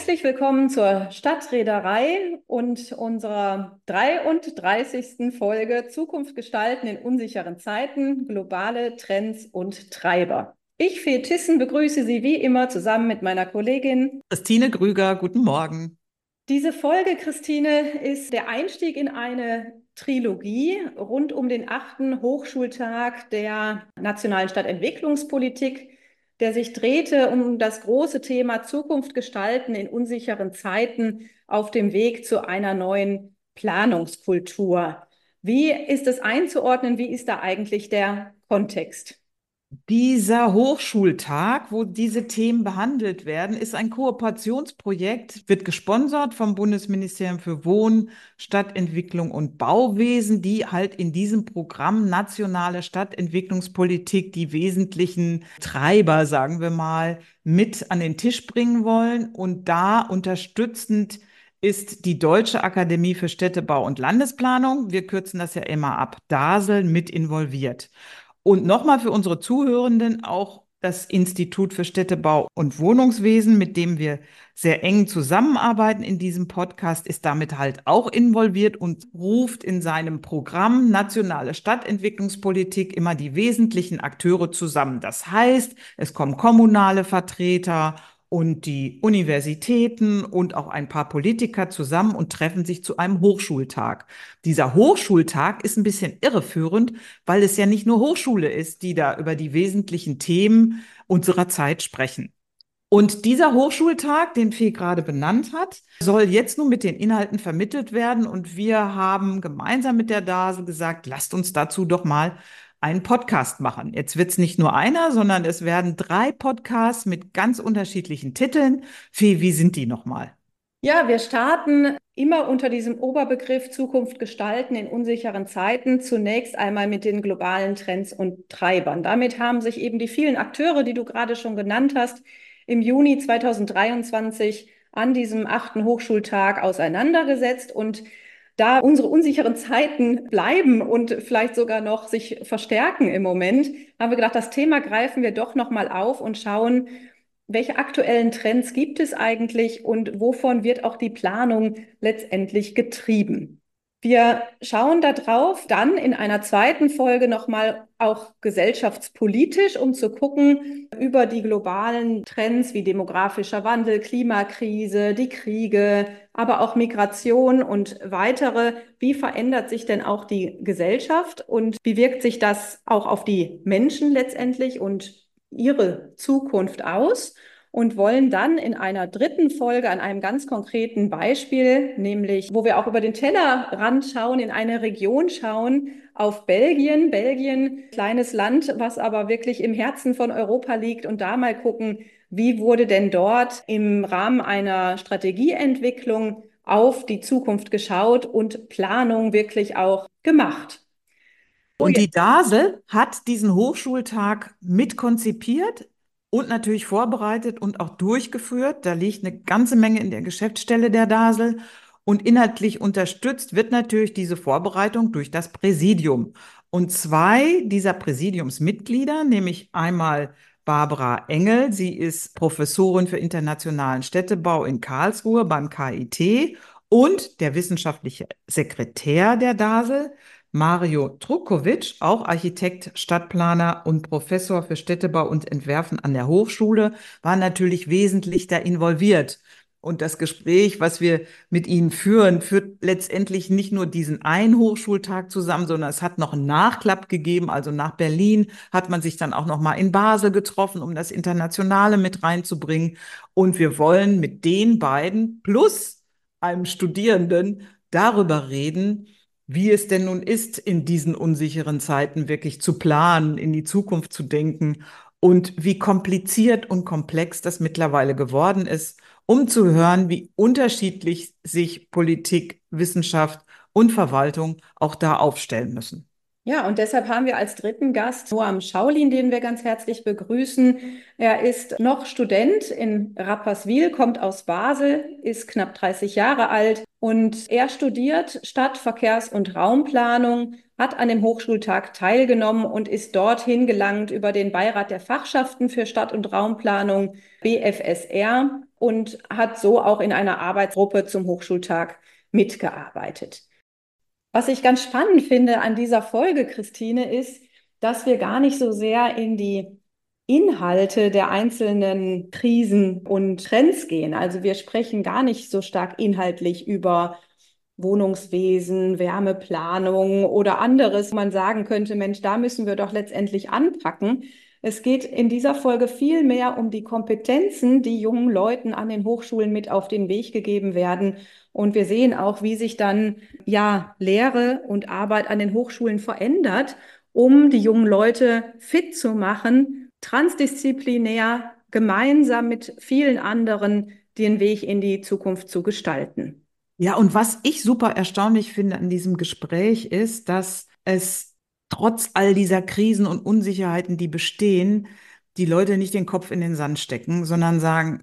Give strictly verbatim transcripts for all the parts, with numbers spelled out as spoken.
Herzlich willkommen zur Stadtreederei und unserer dreiunddreißigsten Folge Zukunft gestalten in unsicheren Zeiten, globale Trends und Treiber. Ich, Fee Thyssen, begrüße Sie wie immer zusammen mit meiner Kollegin Christine Grüger, guten Morgen. Diese Folge, Christine, ist der Einstieg in eine Trilogie rund um den achten Hochschultag der Nationalen Stadtentwicklungspolitik, der sich drehte um das große Thema Zukunft gestalten in unsicheren Zeiten auf dem Weg zu einer neuen Planungskultur. Wie ist es einzuordnen? Wie ist da eigentlich der Kontext? Dieser Hochschultag, wo diese Themen behandelt werden, ist ein Kooperationsprojekt, wird gesponsert vom Bundesministerium für Wohnen, Stadtentwicklung und Bauwesen, die halt in diesem Programm Nationale Stadtentwicklungspolitik die wesentlichen Treiber, sagen wir mal, mit an den Tisch bringen wollen. Und da unterstützend ist die Deutsche Akademie für Städtebau und Landesplanung, wir kürzen das ja immer ab, DASEL, mit involviert. Und nochmal für unsere Zuhörenden auch das Institut für Städtebau und Wohnungswesen, mit dem wir sehr eng zusammenarbeiten in diesem Podcast, ist damit halt auch involviert und ruft in seinem Programm Nationale Stadtentwicklungspolitik immer die wesentlichen Akteure zusammen. Das heißt, es kommen kommunale Vertreter und die Universitäten und auch ein paar Politiker zusammen und treffen sich zu einem Hochschultag. Dieser Hochschultag ist ein bisschen irreführend, weil es ja nicht nur Hochschule ist, die da über die wesentlichen Themen unserer Zeit sprechen. Und dieser Hochschultag, den Fee gerade benannt hat, soll jetzt nun mit den Inhalten vermittelt werden. Und wir haben gemeinsam mit der DASE gesagt, lasst uns dazu doch mal einen Podcast machen. Jetzt wird es nicht nur einer, sondern es werden drei Podcasts mit ganz unterschiedlichen Titeln. Fee, wie sind die nochmal? Ja, wir starten immer unter diesem Oberbegriff Zukunft gestalten in unsicheren Zeiten zunächst einmal mit den globalen Trends und Treibern. Damit haben sich eben die vielen Akteure, die du gerade schon genannt hast, im Juni zweitausenddreiundzwanzig an diesem achten Hochschultag auseinandergesetzt. Und da unsere unsicheren Zeiten bleiben und vielleicht sogar noch sich verstärken im Moment, haben wir gedacht, das Thema greifen wir doch noch mal auf und schauen, welche aktuellen Trends gibt es eigentlich und wovon wird auch die Planung letztendlich getrieben? Wir schauen darauf dann in einer zweiten Folge nochmal auch gesellschaftspolitisch, um zu gucken über die globalen Trends wie demografischer Wandel, Klimakrise, die Kriege, aber auch Migration und weitere. Wie verändert sich denn auch die Gesellschaft und wie wirkt sich das auch auf die Menschen letztendlich und ihre Zukunft aus? Und wollen dann in einer dritten Folge an einem ganz konkreten Beispiel, nämlich wo wir auch über den Tellerrand schauen, in eine Region schauen, auf Belgien. Belgien, kleines Land, was aber wirklich im Herzen von Europa liegt und da mal gucken, wie wurde denn dort im Rahmen einer Strategieentwicklung auf die Zukunft geschaut und Planung wirklich auch gemacht. So, Und jetzt. die DASEL hat diesen Hochschultag mitkonzipiert und natürlich vorbereitet und auch durchgeführt. Da liegt eine ganze Menge in der Geschäftsstelle der DASEL. Und inhaltlich unterstützt wird natürlich diese Vorbereitung durch das Präsidium. Und zwei dieser Präsidiumsmitglieder, nämlich einmal Barbara Engel, sie ist Professorin für internationalen Städtebau in Karlsruhe beim K I T, und der wissenschaftliche Sekretär der DASEL, Mario Trukovic, auch Architekt, Stadtplaner und Professor für Städtebau und Entwerfen an der Hochschule, war natürlich wesentlich da involviert. Und das Gespräch, was wir mit Ihnen führen, führt letztendlich nicht nur diesen einen Hochschultag zusammen, sondern es hat noch einen Nachklapp gegeben. Also nach Berlin hat man sich dann auch noch mal in Basel getroffen, um das Internationale mit reinzubringen. Und wir wollen mit den beiden plus einem Studierenden darüber reden, wie es denn nun ist, in diesen unsicheren Zeiten wirklich zu planen, in die Zukunft zu denken und wie kompliziert und komplex das mittlerweile geworden ist, um zu hören, wie unterschiedlich sich Politik, Wissenschaft und Verwaltung auch da aufstellen müssen. Ja, und deshalb haben wir als dritten Gast Noam Schaulin, den wir ganz herzlich begrüßen. Er ist noch Student in Rapperswil, kommt aus Basel, ist knapp dreißig Jahre alt und er studiert Stadt-, Verkehrs- und Raumplanung, hat an dem Hochschultag teilgenommen und ist dorthin gelangt über den Beirat der Fachschaften für Stadt- und Raumplanung, B F S R, und hat so auch in einer Arbeitsgruppe zum Hochschultag mitgearbeitet. Was ich ganz spannend finde an dieser Folge, Christine, ist, dass wir gar nicht so sehr in die Inhalte der einzelnen Krisen und Trends gehen. Also wir sprechen gar nicht so stark inhaltlich über Wohnungswesen, Wärmeplanung oder anderes. Man sagen könnte, Mensch, da müssen wir doch letztendlich anpacken. Es geht in dieser Folge viel mehr um die Kompetenzen, die jungen Leuten an den Hochschulen mit auf den Weg gegeben werden. Und wir sehen auch, wie sich dann ja Lehre und Arbeit an den Hochschulen verändert, um die jungen Leute fit zu machen, transdisziplinär gemeinsam mit vielen anderen den Weg in die Zukunft zu gestalten. Ja, und was ich super erstaunlich finde an diesem Gespräch ist, dass es trotz all dieser Krisen und Unsicherheiten, die bestehen, die Leute nicht den Kopf in den Sand stecken, sondern sagen,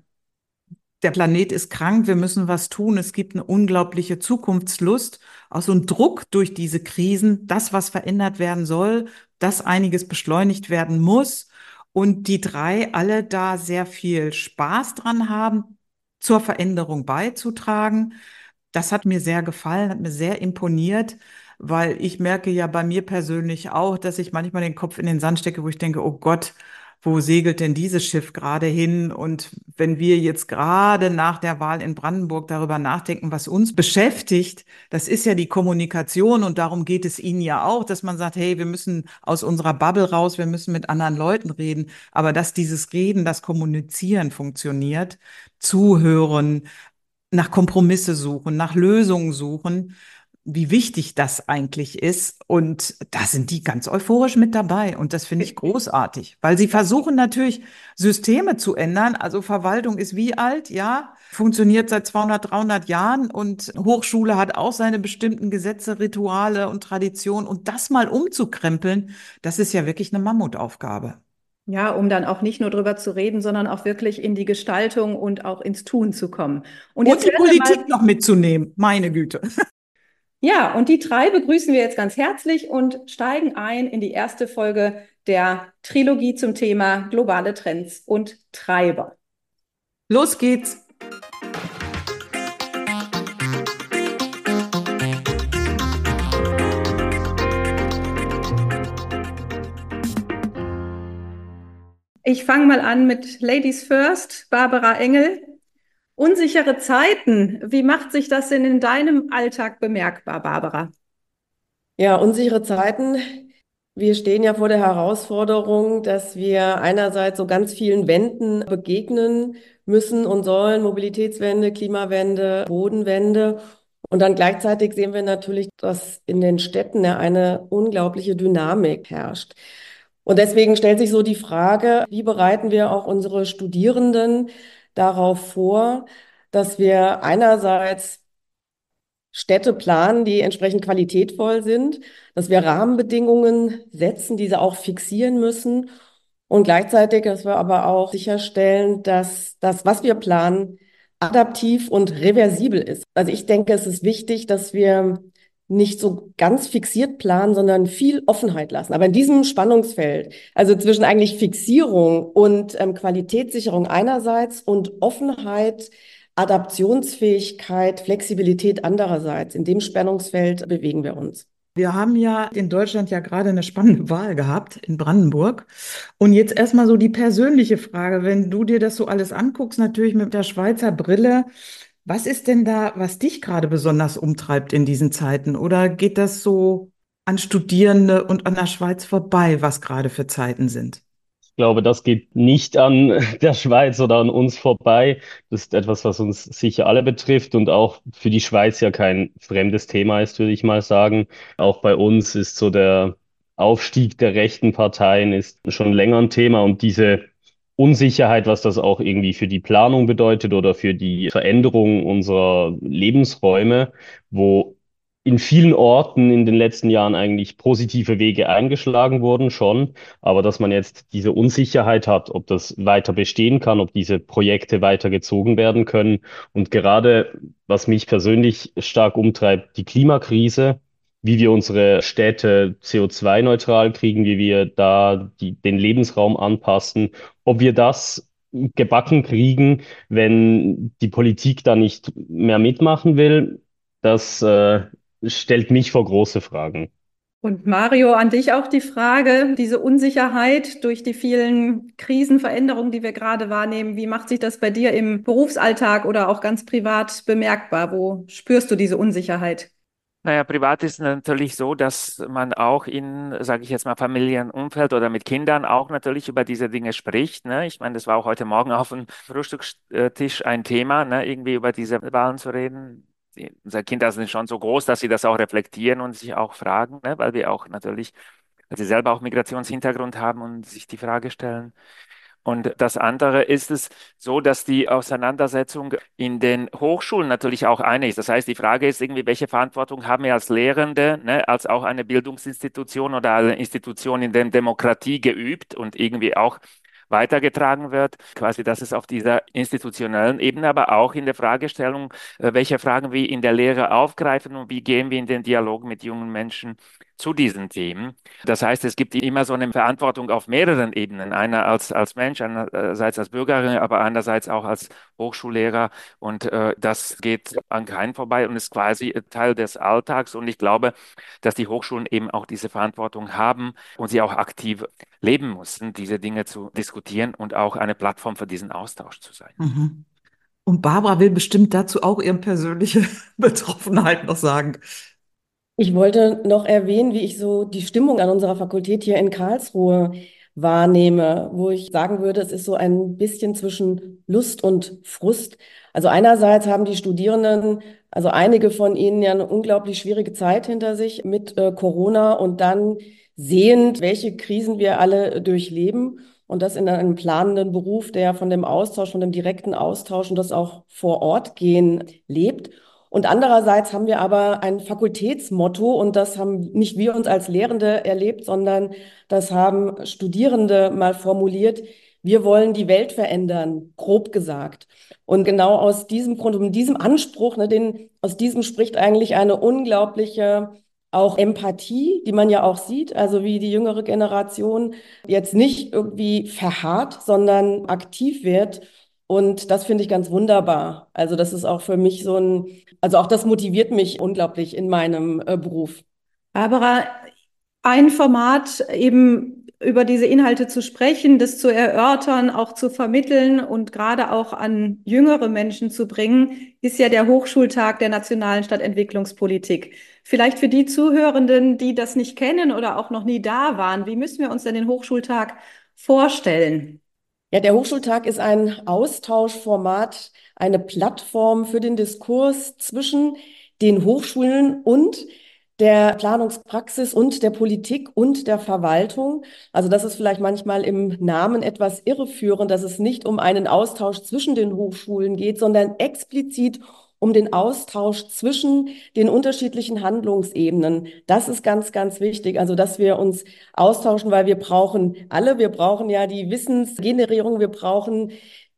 der Planet ist krank, wir müssen was tun. Es gibt eine unglaubliche Zukunftslust, auch so ein Druck durch diese Krisen, das, was verändert werden soll, dass einiges beschleunigt werden muss. Und die drei alle da sehr viel Spaß dran haben, zur Veränderung beizutragen. Das hat mir sehr gefallen, hat mir sehr imponiert, weil ich merke ja bei mir persönlich auch, dass ich manchmal den Kopf in den Sand stecke, wo ich denke, oh Gott, wo segelt denn dieses Schiff gerade hin? Und wenn wir jetzt gerade nach der Wahl in Brandenburg darüber nachdenken, was uns beschäftigt, das ist ja die Kommunikation und darum geht es Ihnen ja auch, dass man sagt, hey, wir müssen aus unserer Bubble raus, wir müssen mit anderen Leuten reden, aber dass dieses Reden, das Kommunizieren funktioniert, zuhören, nach Kompromisse suchen, nach Lösungen suchen, wie wichtig das eigentlich ist. Und da sind die ganz euphorisch mit dabei. Und das finde ich großartig, weil sie versuchen natürlich Systeme zu ändern. Also Verwaltung ist wie alt? Ja, funktioniert seit zweihundert, dreihundert Jahren und Hochschule hat auch seine bestimmten Gesetze, Rituale und Traditionen. Und das mal umzukrempeln, das ist ja wirklich eine Mammutaufgabe. Ja, um dann auch nicht nur drüber zu reden, sondern auch wirklich in die Gestaltung und auch ins Tun zu kommen. Und Und jetzt die hören wir mal, Politik noch mitzunehmen, meine Güte. ja, und die drei begrüßen wir jetzt ganz herzlich und steigen ein in die erste Folge der Trilogie zum Thema globale Trends und Treiber. Los geht's. Ich fange mal an mit Ladies First, Barbara Engel. Unsichere Zeiten, wie macht sich das denn in deinem Alltag bemerkbar, Barbara? Ja, unsichere Zeiten. Wir stehen ja vor der Herausforderung, dass wir einerseits so ganz vielen Wänden begegnen müssen und sollen, Mobilitätswende, Klimawende, Bodenwende. Und dann gleichzeitig sehen wir natürlich, dass in den Städten ja eine unglaubliche Dynamik herrscht. Und deswegen stellt sich so die Frage, wie bereiten wir auch unsere Studierenden darauf vor, dass wir einerseits Städte planen, die entsprechend qualitätvoll sind, dass wir Rahmenbedingungen setzen, diese auch fixieren müssen und gleichzeitig, dass wir aber auch sicherstellen, dass das, was wir planen, adaptiv und reversibel ist. Also ich denke, es ist wichtig, dass wir nicht so ganz fixiert planen, sondern viel Offenheit lassen. Aber in diesem Spannungsfeld, also zwischen eigentlich Fixierung und ähm, Qualitätssicherung einerseits und Offenheit, Adaptionsfähigkeit, Flexibilität andererseits. In dem Spannungsfeld bewegen wir uns. Wir haben ja in Deutschland ja gerade eine spannende Wahl gehabt in Brandenburg. Und jetzt erstmal so die persönliche Frage, wenn du dir das so alles anguckst, natürlich mit der Schweizer Brille, was ist denn da, was dich gerade besonders umtreibt in diesen Zeiten? Oder geht das so an Studierende und an der Schweiz vorbei, was gerade für Zeiten sind? Ich glaube, das geht nicht an der Schweiz oder an uns vorbei. Das ist etwas, was uns sicher alle betrifft und auch für die Schweiz ja kein fremdes Thema ist, würde ich mal sagen. Auch bei uns ist so der Aufstieg der rechten Parteien ist schon länger ein Thema und diese Unsicherheit, was das auch irgendwie für die Planung bedeutet oder für die Veränderung unserer Lebensräume, wo in vielen Orten in den letzten Jahren eigentlich positive Wege eingeschlagen wurden, schon. Aber dass man jetzt diese Unsicherheit hat, ob das weiter bestehen kann, ob diese Projekte weitergezogen werden können. Und gerade, was mich persönlich stark umtreibt, die Klimakrise, wie wir unsere Städte C O zwei neutral kriegen, wie wir da die, den Lebensraum anpassen, ob wir das gebacken kriegen, wenn die Politik da nicht mehr mitmachen will. Das äh, stellt mich vor große Fragen. Und Mario, an dich auch die Frage, diese Unsicherheit durch die vielen Krisenveränderungen, die wir gerade wahrnehmen, wie macht sich das bei dir im Berufsalltag oder auch ganz privat bemerkbar? Wo spürst du diese Unsicherheit? Naja, privat ist natürlich so, dass man auch in, sage ich jetzt mal, Familienumfeld oder mit Kindern auch natürlich über diese Dinge spricht. Ne? Ich meine, das war auch heute Morgen auf dem Frühstückstisch ein Thema, ne? Irgendwie über diese Wahlen zu reden. Die, unsere Kinder sind schon so groß, dass sie das auch reflektieren und sich auch fragen, ne? Weil wir auch natürlich, weil sie selber auch Migrationshintergrund haben und sich die Frage stellen. Und das andere ist es so, dass die Auseinandersetzung in den Hochschulen natürlich auch eine ist. Das heißt, die Frage ist irgendwie, welche Verantwortung haben wir als Lehrende, ne, als auch eine Bildungsinstitution oder eine Institution, in der Demokratie geübt und irgendwie auch weitergetragen wird, quasi, dass es auf dieser institutionellen Ebene, aber auch in der Fragestellung, äh, welche Fragen wir in der Lehre aufgreifen und wie gehen wir in den Dialog mit jungen Menschen zu diesen Themen. Das heißt, es gibt immer so eine Verantwortung auf mehreren Ebenen. Einer als, als Mensch, einerseits als Bürgerin, aber andererseits auch als Hochschullehrer. Und äh, das geht an keinen vorbei und ist quasi Teil des Alltags. Und ich glaube, dass die Hochschulen eben auch diese Verantwortung haben und sie auch aktiv leben mussten, diese Dinge zu diskutieren und auch eine Plattform für diesen Austausch zu sein. Mhm. Und Barbara will bestimmt dazu auch ihre persönliche Betroffenheit noch sagen. Ich wollte noch erwähnen, wie ich so die Stimmung an unserer Fakultät hier in Karlsruhe wahrnehme, wo ich sagen würde, es ist so ein bisschen zwischen Lust und Frust. Also einerseits haben die Studierenden, also einige von ihnen ja eine unglaublich schwierige Zeit hinter sich mit äh, Corona und dann sehend, welche Krisen wir alle durchleben und das in einem planenden Beruf, der von dem Austausch, von dem direkten Austausch und das auch vor Ort gehen lebt. Und andererseits haben wir aber ein Fakultätsmotto und das haben nicht wir uns als Lehrende erlebt, sondern das haben Studierende mal formuliert. Wir wollen die Welt verändern, grob gesagt. Und genau aus diesem Grund, um diesem Anspruch, ne, den, aus diesem spricht eigentlich eine unglaubliche auch Empathie, die man ja auch sieht, also wie die jüngere Generation jetzt nicht irgendwie verharrt, sondern aktiv wird. Und das finde ich ganz wunderbar. Also das ist auch für mich so ein, also auch das motiviert mich unglaublich in meinem äh, Beruf. Barbara, ein Format eben über diese Inhalte zu sprechen, das zu erörtern, auch zu vermitteln und gerade auch an jüngere Menschen zu bringen, ist ja der Hochschultag der nationalen Stadtentwicklungspolitik. Vielleicht für die Zuhörenden, die das nicht kennen oder auch noch nie da waren, wie müssen wir uns denn den Hochschultag vorstellen? Ja, der Hochschultag ist ein Austauschformat, eine Plattform für den Diskurs zwischen den Hochschulen und der Planungspraxis und der Politik und der Verwaltung. Also das ist vielleicht manchmal im Namen etwas irreführend, dass es nicht um einen Austausch zwischen den Hochschulen geht, sondern explizit um den Austausch zwischen den unterschiedlichen Handlungsebenen. Das ist ganz, ganz wichtig. Also, dass wir uns austauschen, weil wir brauchen alle, wir brauchen ja die Wissensgenerierung, wir brauchen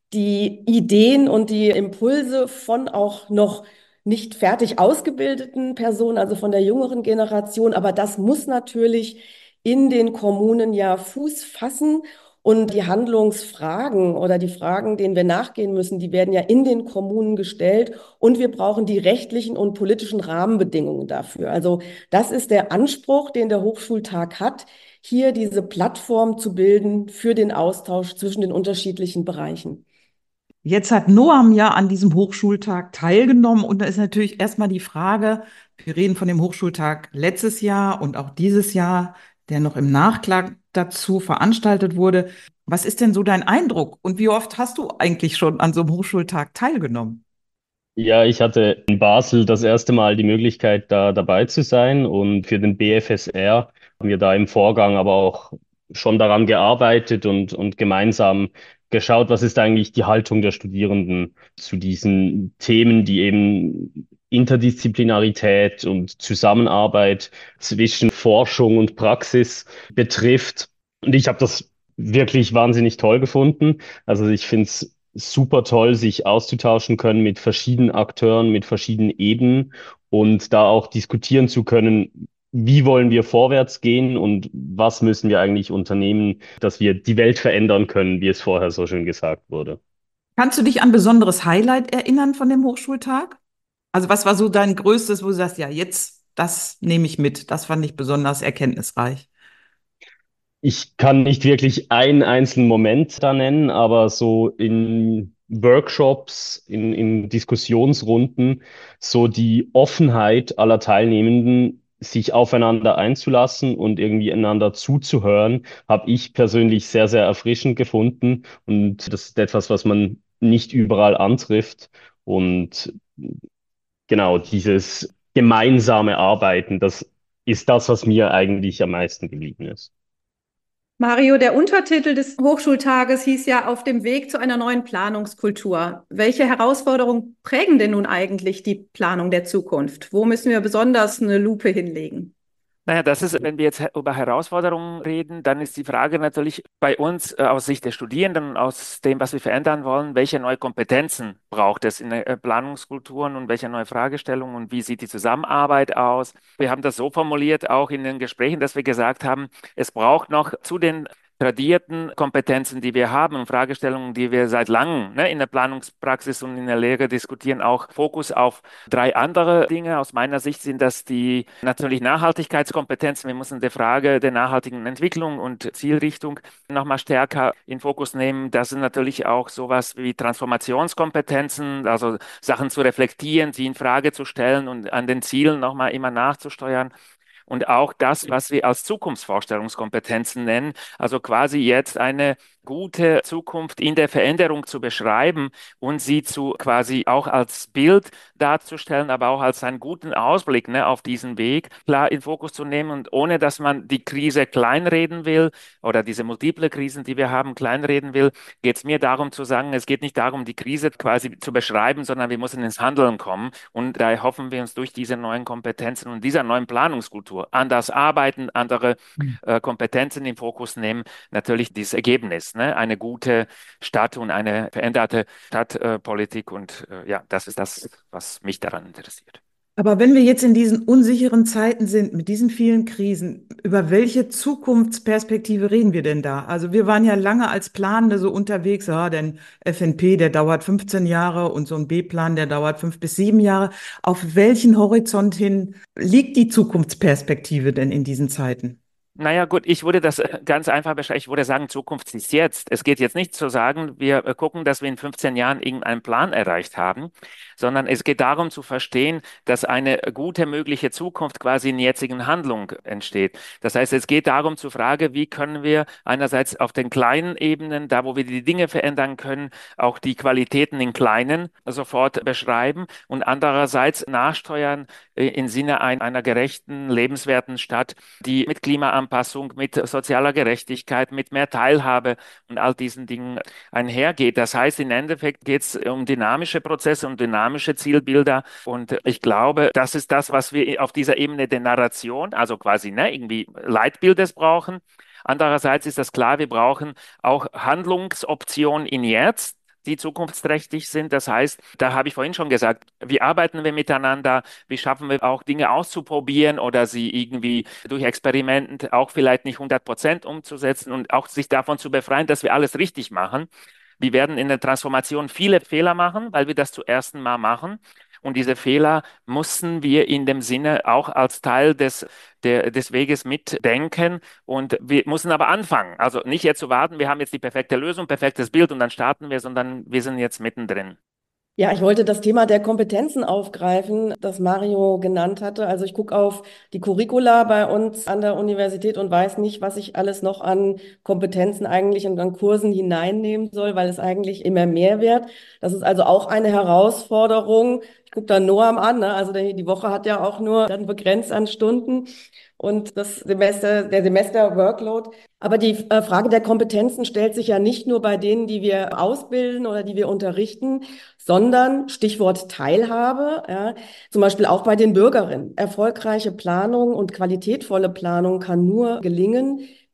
die Ideen und die Impulse von auch noch nicht fertig ausgebildeten Personen, also von der jüngeren Generation. Aber das muss natürlich in den Kommunen ja Fuß fassen. Und die Handlungsfragen oder die Fragen, denen wir nachgehen müssen, die werden ja in den Kommunen gestellt. Und wir brauchen die rechtlichen und politischen Rahmenbedingungen dafür. Also das ist der Anspruch, den der Hochschultag hat, hier diese Plattform zu bilden für den Austausch zwischen den unterschiedlichen Bereichen. Jetzt hat Noam ja an diesem Hochschultag teilgenommen und da ist natürlich erstmal die Frage, wir reden von dem Hochschultag letztes Jahr und auch dieses Jahr, der noch im Nachklang dazu veranstaltet wurde. Was ist denn so dein Eindruck und wie oft hast du eigentlich schon an so einem Hochschultag teilgenommen? Ja, ich hatte in Basel das erste Mal die Möglichkeit, da dabei zu sein, und für den B F S R haben wir da im Vorgang aber auch schon daran gearbeitet und, und gemeinsam geschaut, was ist eigentlich die Haltung der Studierenden zu diesen Themen, die eben Interdisziplinarität und Zusammenarbeit zwischen Forschung und Praxis betrifft. Und ich habe das wirklich wahnsinnig toll gefunden. Also ich finde es super toll, sich auszutauschen können mit verschiedenen Akteuren, mit verschiedenen Ebenen und da auch diskutieren zu können, wie wollen wir vorwärts gehen und was müssen wir eigentlich unternehmen, dass wir die Welt verändern können, wie es vorher so schön gesagt wurde. Kannst du dich an ein besonderes Highlight erinnern von dem Hochschultag? Also was war so dein größtes, wo du sagst, ja, jetzt, das nehme ich mit. Das fand ich besonders erkenntnisreich. Ich kann nicht wirklich einen einzelnen Moment da nennen, aber so in Workshops, in, in Diskussionsrunden, so die Offenheit aller Teilnehmenden, sich aufeinander einzulassen und irgendwie einander zuzuhören, habe ich persönlich sehr, sehr erfrischend gefunden. Und das ist etwas, was man nicht überall antrifft. Und genau, dieses gemeinsame Arbeiten, das ist das, was mir eigentlich am meisten geblieben ist. Mario, der Untertitel des Hochschultages hieß ja Auf dem Weg zu einer neuen Planungskultur. Welche Herausforderungen prägen denn nun eigentlich die Planung der Zukunft? Wo müssen wir besonders eine Lupe hinlegen? Naja, das ist, wenn wir jetzt he- über Herausforderungen reden, dann ist die Frage natürlich bei uns äh, aus Sicht der Studierenden, aus dem, was wir verändern wollen, welche neue Kompetenzen braucht es in der äh, Planungskulturen und welche neue Fragestellungen und wie sieht die Zusammenarbeit aus? Wir haben das so formuliert, auch in den Gesprächen, dass wir gesagt haben, es braucht noch zu den tradierten Kompetenzen, die wir haben und Fragestellungen, die wir seit langem ne, in der Planungspraxis und in der Lehre diskutieren, auch Fokus auf drei andere Dinge. Aus meiner Sicht sind das die natürlich Nachhaltigkeitskompetenzen. Wir müssen die Frage der nachhaltigen Entwicklung und Zielrichtung nochmal stärker in Fokus nehmen. Das sind natürlich auch sowas wie Transformationskompetenzen, also Sachen zu reflektieren, sie in Frage zu stellen und an den Zielen nochmal immer nachzusteuern. Und auch das, was wir als Zukunftsvorstellungskompetenzen nennen, also quasi jetzt eine gute Zukunft in der Veränderung zu beschreiben und sie zu quasi auch als Bild darzustellen, aber auch als einen guten Ausblick ne, auf diesen Weg klar in Fokus zu nehmen und ohne, dass man die Krise kleinreden will oder diese multiple Krisen, die wir haben, kleinreden will, geht es mir darum zu sagen, es geht nicht darum, die Krise quasi zu beschreiben, sondern wir müssen ins Handeln kommen und da hoffen wir uns durch diese neuen Kompetenzen und dieser neuen Planungskultur anders arbeiten, andere äh, Kompetenzen im Fokus nehmen, natürlich dieses Ergebnis, ne? Eine gute Stadt und eine veränderte Stadtpolitik. Und äh, ja, das ist das, was mich daran interessiert. Aber wenn wir jetzt in diesen unsicheren Zeiten sind, mit diesen vielen Krisen, über welche Zukunftsperspektive reden wir denn da? Also wir waren ja lange als Planende so unterwegs, ja, denn F N P, der dauert fünfzehn Jahre und so ein B-Plan, der dauert fünf bis sieben Jahre. Auf welchen Horizont hin liegt die Zukunftsperspektive denn in diesen Zeiten? Naja, gut, ich würde das äh, ganz einfach beschreiben. Ich würde sagen, Zukunft ist jetzt. Es geht jetzt nicht zu sagen, wir äh, gucken, dass wir in fünfzehn Jahren irgendeinen Plan erreicht haben, sondern es geht darum zu verstehen, dass eine gute mögliche Zukunft quasi in jetzigen Handlung entsteht. Das heißt, es geht darum zu fragen, wie können wir einerseits auf den kleinen Ebenen, da wo wir die Dinge verändern können, auch die Qualitäten in kleinen sofort beschreiben und andererseits nachsteuern äh, im Sinne ein, einer gerechten, lebenswerten Stadt, die mit Klimaanpassung, mit sozialer Gerechtigkeit, mit mehr Teilhabe und all diesen Dingen einhergeht. Das heißt, im Endeffekt geht es um dynamische Prozesse und dynamische Zielbilder. Und ich glaube, das ist das, was wir auf dieser Ebene der Narration, also quasi ne, irgendwie Leitbildes brauchen. Andererseits ist das klar, wir brauchen auch Handlungsoptionen in jetzt, die zukunftsträchtig sind. Das heißt, da habe ich vorhin schon gesagt, wie arbeiten wir miteinander, wie schaffen wir auch Dinge auszuprobieren oder sie irgendwie durch Experimente auch vielleicht nicht hundert Prozent umzusetzen und auch sich davon zu befreien, dass wir alles richtig machen. Wir werden in der Transformation viele Fehler machen, weil wir das zum ersten Mal machen. Und diese Fehler müssen wir in dem Sinne auch als Teil des, der, des Weges mitdenken. Und wir müssen aber anfangen. Also nicht jetzt zu warten, wir haben jetzt die perfekte Lösung, perfektes Bild und dann starten wir, sondern wir sind jetzt mittendrin. Ja, ich wollte das Thema der Kompetenzen aufgreifen, das Mario genannt hatte. Also ich gucke auf die Curricula bei uns an der Universität und weiß nicht, was ich alles noch an Kompetenzen eigentlich und an Kursen hineinnehmen soll, weil es eigentlich immer mehr wird. Das ist also auch eine Herausforderung. Ich gucke da Noam an, ne? Also die, die Woche hat ja auch nur dann begrenzt an Stunden und das Semester, der Semester-Workload. Aber die äh, Frage der Kompetenzen stellt sich ja nicht nur bei denen, die wir ausbilden oder die wir unterrichten, sondern Stichwort Teilhabe, ja, zum Beispiel auch bei den Bürgerinnen. Erfolgreiche Planung und qualitätvolle Planung kann nur gelingen,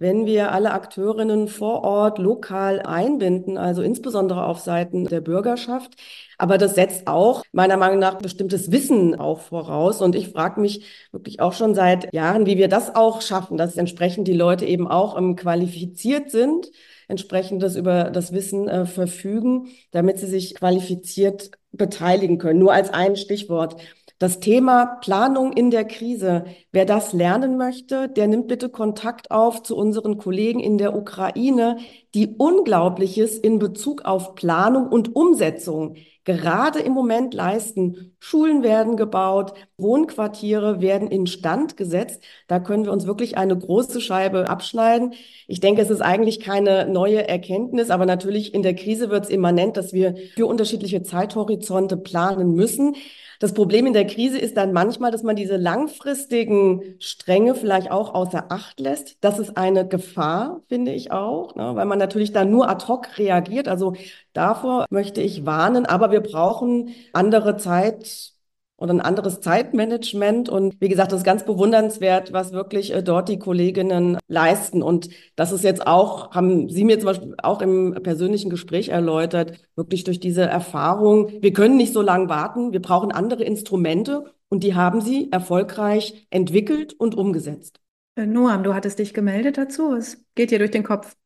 wenn wir alle Akteurinnen vor Ort lokal einbinden, also insbesondere auf Seiten der Bürgerschaft. Aber das setzt auch meiner Meinung nach bestimmtes Wissen auch voraus. Und ich frage mich wirklich auch schon seit Jahren, wie wir das auch schaffen, dass entsprechend die Leute eben auch ähm, qualifiziert sind, entsprechend das über das Wissen äh, verfügen, damit sie sich qualifiziert beteiligen können. Nur als ein Stichwort. Das Thema Planung in der Krise. Wer das lernen möchte, der nimmt bitte Kontakt auf zu unseren Kollegen in der Ukraine, die Unglaubliches in Bezug auf Planung und Umsetzung gerade im Moment leisten. Schulen werden gebaut, Wohnquartiere werden instand gesetzt. Da können wir uns wirklich eine große Scheibe abschneiden. Ich denke, es ist eigentlich keine neue Erkenntnis, aber natürlich in der Krise wird es immanent, dass wir für unterschiedliche Zeithorizonte planen müssen. Das Problem in der Krise ist dann manchmal, dass man diese langfristigen Stränge vielleicht auch außer Acht lässt. Das ist eine Gefahr, finde ich auch, ne, weil man natürlich dann nur ad hoc reagiert. Also davor möchte ich warnen, aber wir brauchen andere Zeit oder ein anderes Zeitmanagement. Und wie gesagt, das ist ganz bewundernswert, was wirklich äh, dort die Kolleginnen leisten. Und das ist jetzt auch, haben Sie mir zum Beispiel auch im persönlichen Gespräch erläutert, wirklich durch diese Erfahrung. Wir können nicht so lange warten. Wir brauchen andere Instrumente und die haben Sie erfolgreich entwickelt und umgesetzt. Äh, Noam, du hattest dich gemeldet dazu. Was geht dir durch den Kopf?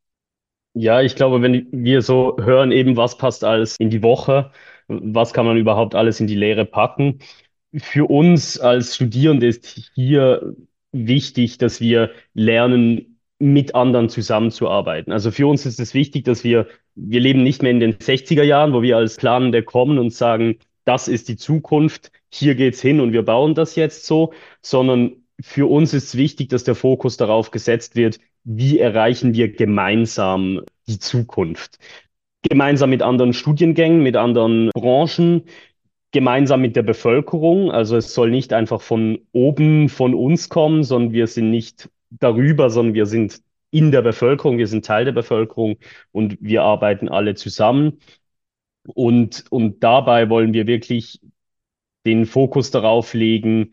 Ja, ich glaube, wenn wir so hören, eben was passt alles in die Woche, was kann man überhaupt alles in die Lehre packen. Für uns als Studierende ist hier wichtig, dass wir lernen, mit anderen zusammenzuarbeiten. Also für uns ist es wichtig, dass wir, wir leben nicht mehr in den sechziger Jahren, wo wir als Planende kommen und sagen, das ist die Zukunft, hier geht's hin und wir bauen das jetzt so, sondern für uns ist es wichtig, dass der Fokus darauf gesetzt wird, wie erreichen wir gemeinsam die Zukunft. Gemeinsam mit anderen Studiengängen, mit anderen Branchen, gemeinsam mit der Bevölkerung. Also es soll nicht einfach von oben von uns kommen, sondern wir sind nicht darüber, sondern wir sind in der Bevölkerung, wir sind Teil der Bevölkerung und wir arbeiten alle zusammen. Und, und dabei wollen wir wirklich den Fokus darauf legen,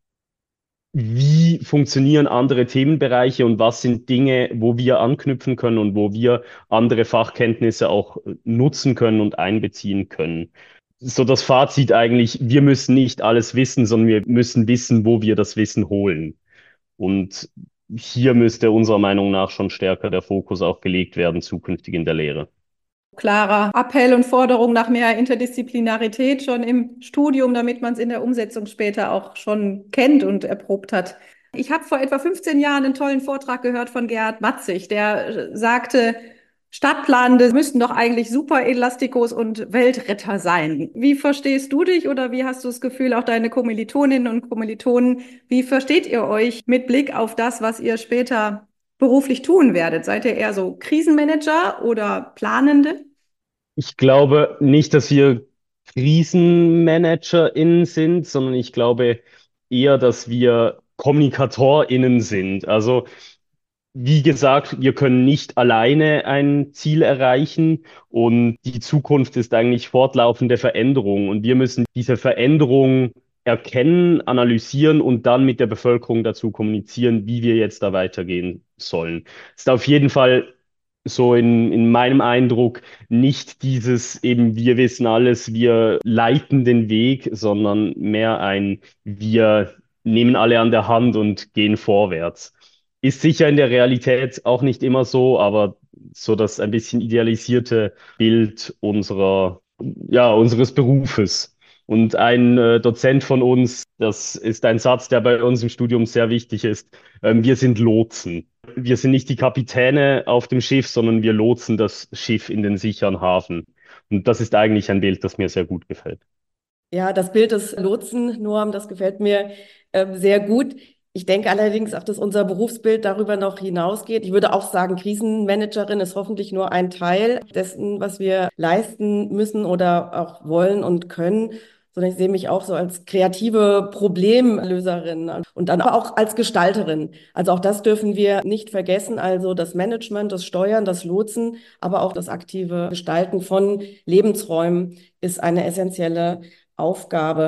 wie funktionieren andere Themenbereiche und was sind Dinge, wo wir anknüpfen können und wo wir andere Fachkenntnisse auch nutzen können und einbeziehen können. So das Fazit eigentlich, wir müssen nicht alles wissen, sondern wir müssen wissen, wo wir das Wissen holen. Und hier müsste unserer Meinung nach schon stärker der Fokus auch gelegt werden, zukünftig in der Lehre. Klarer Appell und Forderung nach mehr Interdisziplinarität schon im Studium, damit man es in der Umsetzung später auch schon kennt und erprobt hat. Ich habe vor etwa fünfzehn Jahren einen tollen Vortrag gehört von Gerhard Matzig, der sagte, Stadtplanende müssten doch eigentlich Superelastikos und Weltretter sein. Wie verstehst du dich oder wie hast du das Gefühl, auch deine Kommilitoninnen und Kommilitonen, wie versteht ihr euch mit Blick auf das, was ihr später beruflich tun werdet? Seid ihr eher so Krisenmanager oder Planende? Ich glaube nicht, dass wir KrisenmanagerInnen sind, sondern ich glaube eher, dass wir KommunikatorInnen sind. Also wie gesagt, wir können nicht alleine ein Ziel erreichen und die Zukunft ist eigentlich fortlaufende Veränderung und wir müssen diese Veränderung erkennen, analysieren und dann mit der Bevölkerung dazu kommunizieren, wie wir jetzt da weitergehen sollen. Ist auf jeden Fall so in, in meinem Eindruck nicht dieses eben, wir wissen alles, wir leiten den Weg, sondern mehr ein, wir nehmen alle an der Hand und gehen vorwärts. Ist sicher in der Realität auch nicht immer so, aber so das ein bisschen idealisierte Bild unserer, ja, unseres Berufes. Und ein äh, Dozent von uns, das ist ein Satz, der bei uns im Studium sehr wichtig ist, ähm, wir sind Lotsen. Wir sind nicht die Kapitäne auf dem Schiff, sondern wir lotsen das Schiff in den sicheren Hafen. Und das ist eigentlich ein Bild, das mir sehr gut gefällt. Ja, das Bild des Lotsen, Noam, das gefällt mir äh, sehr gut. Ich denke allerdings auch, dass unser Berufsbild darüber noch hinausgeht. Ich würde auch sagen, Krisenmanagerin ist hoffentlich nur ein Teil dessen, was wir leisten müssen oder auch wollen und können, sondern ich sehe mich auch so als kreative Problemlöserin und dann aber auch als Gestalterin. Also auch das dürfen wir nicht vergessen. Also das Management, das Steuern, das Lotsen, aber auch das aktive Gestalten von Lebensräumen ist eine essentielle Aufgabe.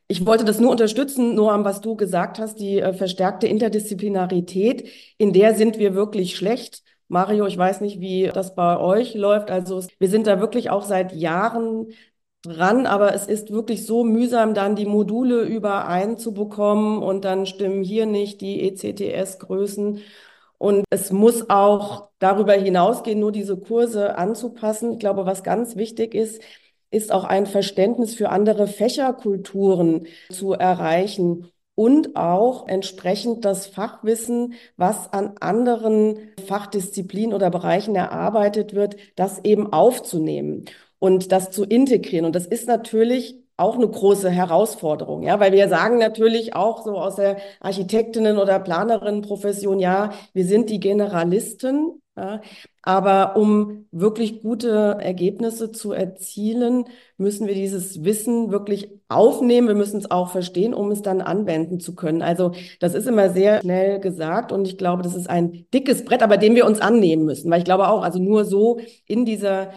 Ich wollte das nur unterstützen, Noam, was du gesagt hast, die äh, verstärkte Interdisziplinarität, in der sind wir wirklich schlecht. Mario, ich weiß nicht, wie das bei euch läuft. Also es- wir sind da wirklich auch seit Jahren dran, aber es ist wirklich so mühsam, dann die Module übereinzubekommen und dann stimmen hier nicht die E C T S-Größen. Und es muss auch darüber hinausgehen, nur diese Kurse anzupassen. Ich glaube, was ganz wichtig ist, ist auch ein Verständnis für andere Fächerkulturen zu erreichen und auch entsprechend das Fachwissen, was an anderen Fachdisziplinen oder Bereichen erarbeitet wird, das eben aufzunehmen und das zu integrieren. Und das ist natürlich auch eine große Herausforderung, ja, weil wir sagen natürlich auch so aus der Architektinnen- oder Planerinnenprofession, ja, wir sind die Generalisten, ja, aber um wirklich gute Ergebnisse zu erzielen, müssen wir dieses Wissen wirklich aufnehmen. Wir müssen es auch verstehen, um es dann anwenden zu können. Also das ist immer sehr schnell gesagt und ich glaube, das ist ein dickes Brett, aber dem wir uns annehmen müssen, weil ich glaube auch, also nur so in dieser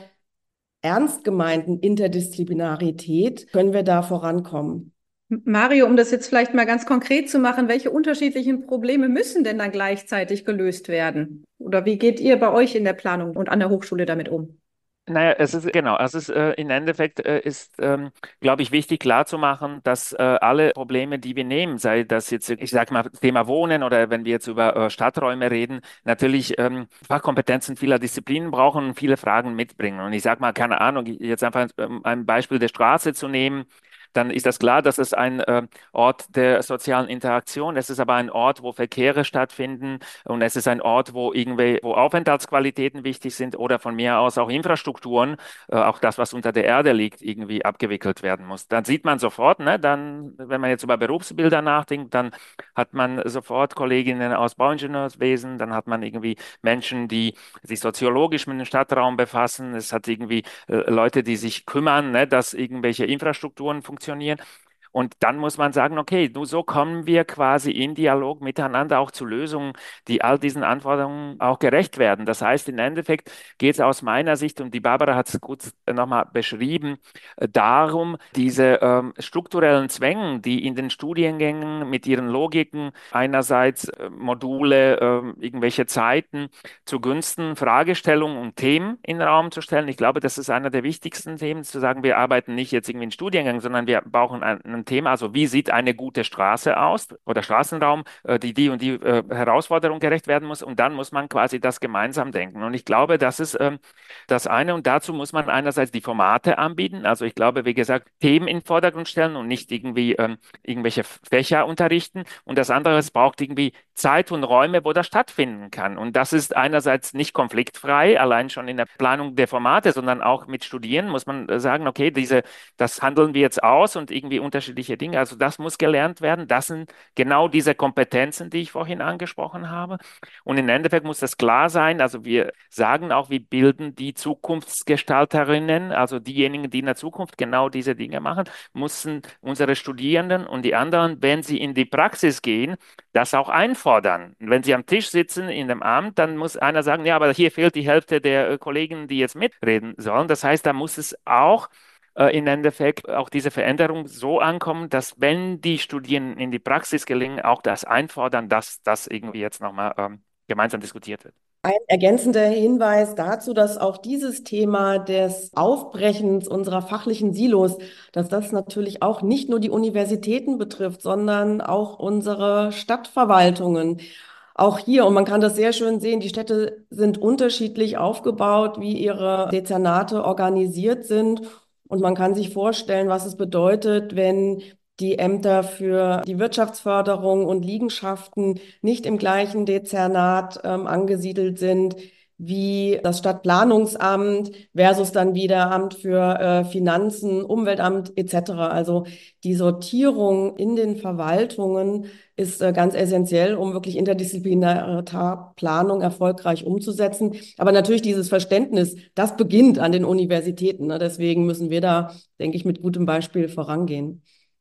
ernst gemeinten Interdisziplinarität können wir da vorankommen. Mario, um das jetzt vielleicht mal ganz konkret zu machen, welche unterschiedlichen Probleme müssen denn dann gleichzeitig gelöst werden? Oder wie geht ihr bei euch in der Planung und an der Hochschule damit um? Naja, es ist genau, also es ist äh, im Endeffekt äh, ist, ähm, glaube ich, wichtig klarzumachen, dass äh, alle Probleme, die wir nehmen, sei das jetzt, ich sage mal, Thema Wohnen oder wenn wir jetzt über äh, Stadträume reden, natürlich ähm, Fachkompetenzen vieler Disziplinen brauchen und viele Fragen mitbringen. Und ich sage mal, keine Ahnung, jetzt einfach ähm, ein Beispiel der Straße zu nehmen. Dann ist das klar, dass es ein äh, Ort der sozialen Interaktion. Es ist aber ein Ort, wo Verkehre stattfinden und es ist ein Ort, wo irgendwie, wo Aufenthaltsqualitäten wichtig sind oder von mir aus auch Infrastrukturen, äh, auch das, was unter der Erde liegt, irgendwie abgewickelt werden muss. Dann sieht man sofort, ne, dann, wenn man jetzt über Berufsbilder nachdenkt, dann hat man sofort Kolleginnen aus Bauingenieurswesen, dann hat man irgendwie Menschen, die sich soziologisch mit dem Stadtraum befassen. Es hat irgendwie äh, Leute, die sich kümmern, ne, dass irgendwelche Infrastrukturen funktionieren. Und dann muss man sagen, okay, nur so kommen wir quasi in Dialog miteinander auch zu Lösungen, die all diesen Anforderungen auch gerecht werden. Das heißt, im Endeffekt geht es aus meiner Sicht, und die Barbara hat es gut nochmal beschrieben, äh, darum, diese ähm, strukturellen Zwänge, die in den Studiengängen mit ihren Logiken, einerseits äh, Module, äh, irgendwelche Zeiten, zugunsten Fragestellungen und Themen in den Raum zu stellen. Ich glaube, das ist einer der wichtigsten Themen, zu sagen, wir arbeiten nicht jetzt irgendwie in Studiengängen, sondern wir brauchen ein, ein Thema, also wie sieht eine gute Straße aus oder Straßenraum, äh, die die und die äh, Herausforderung gerecht werden muss. Und dann muss man quasi das gemeinsam denken. Und ich glaube, das ist ähm, das eine. Und dazu muss man einerseits die Formate anbieten. Also ich glaube, wie gesagt, Themen in den Vordergrund stellen und nicht irgendwie ähm, irgendwelche Fächer unterrichten. Und das andere, es braucht irgendwie Zeit und Räume, wo das stattfinden kann. Und das ist einerseits nicht konfliktfrei, allein schon in der Planung der Formate, sondern auch mit Studierenden muss man äh, sagen, okay, diese, das handeln wir jetzt aus und irgendwie unterschiedliche Dinge. Also das muss gelernt werden. Das sind genau diese Kompetenzen, die ich vorhin angesprochen habe. Und im Endeffekt muss das klar sein. Also wir sagen auch, wir bilden die Zukunftsgestalterinnen, also diejenigen, die in der Zukunft genau diese Dinge machen, müssen unsere Studierenden und die anderen, wenn sie in die Praxis gehen, das auch einfordern. Wenn Sie am Tisch sitzen in dem Amt, dann muss einer sagen, ja, aber hier fehlt die Hälfte der äh, Kollegen, die jetzt mitreden sollen. Das heißt, da muss es auch äh, im Endeffekt auch diese Veränderung so ankommen, dass wenn die Studien in die Praxis gelingen, auch das einfordern, dass das irgendwie jetzt nochmal ähm, gemeinsam diskutiert wird. Ein ergänzender Hinweis dazu, dass auch dieses Thema des Aufbrechens unserer fachlichen Silos, dass das natürlich auch nicht nur die Universitäten betrifft, sondern auch unsere Stadtverwaltungen. Auch hier, und man kann das sehr schön sehen, die Städte sind unterschiedlich aufgebaut, wie ihre Dezernate organisiert sind. Und man kann sich vorstellen, was es bedeutet, wenn die Ämter für die Wirtschaftsförderung und Liegenschaften nicht im gleichen Dezernat ähm, angesiedelt sind wie das Stadtplanungsamt versus dann wieder Amt für äh, Finanzen, Umweltamt et cetera. Also die Sortierung in den Verwaltungen ist äh, ganz essentiell, um wirklich interdisziplinäre Ta- Planung erfolgreich umzusetzen. Aber natürlich dieses Verständnis, das beginnt an den Universitäten. Ne? Deswegen müssen wir da, denke ich, mit gutem Beispiel vorangehen.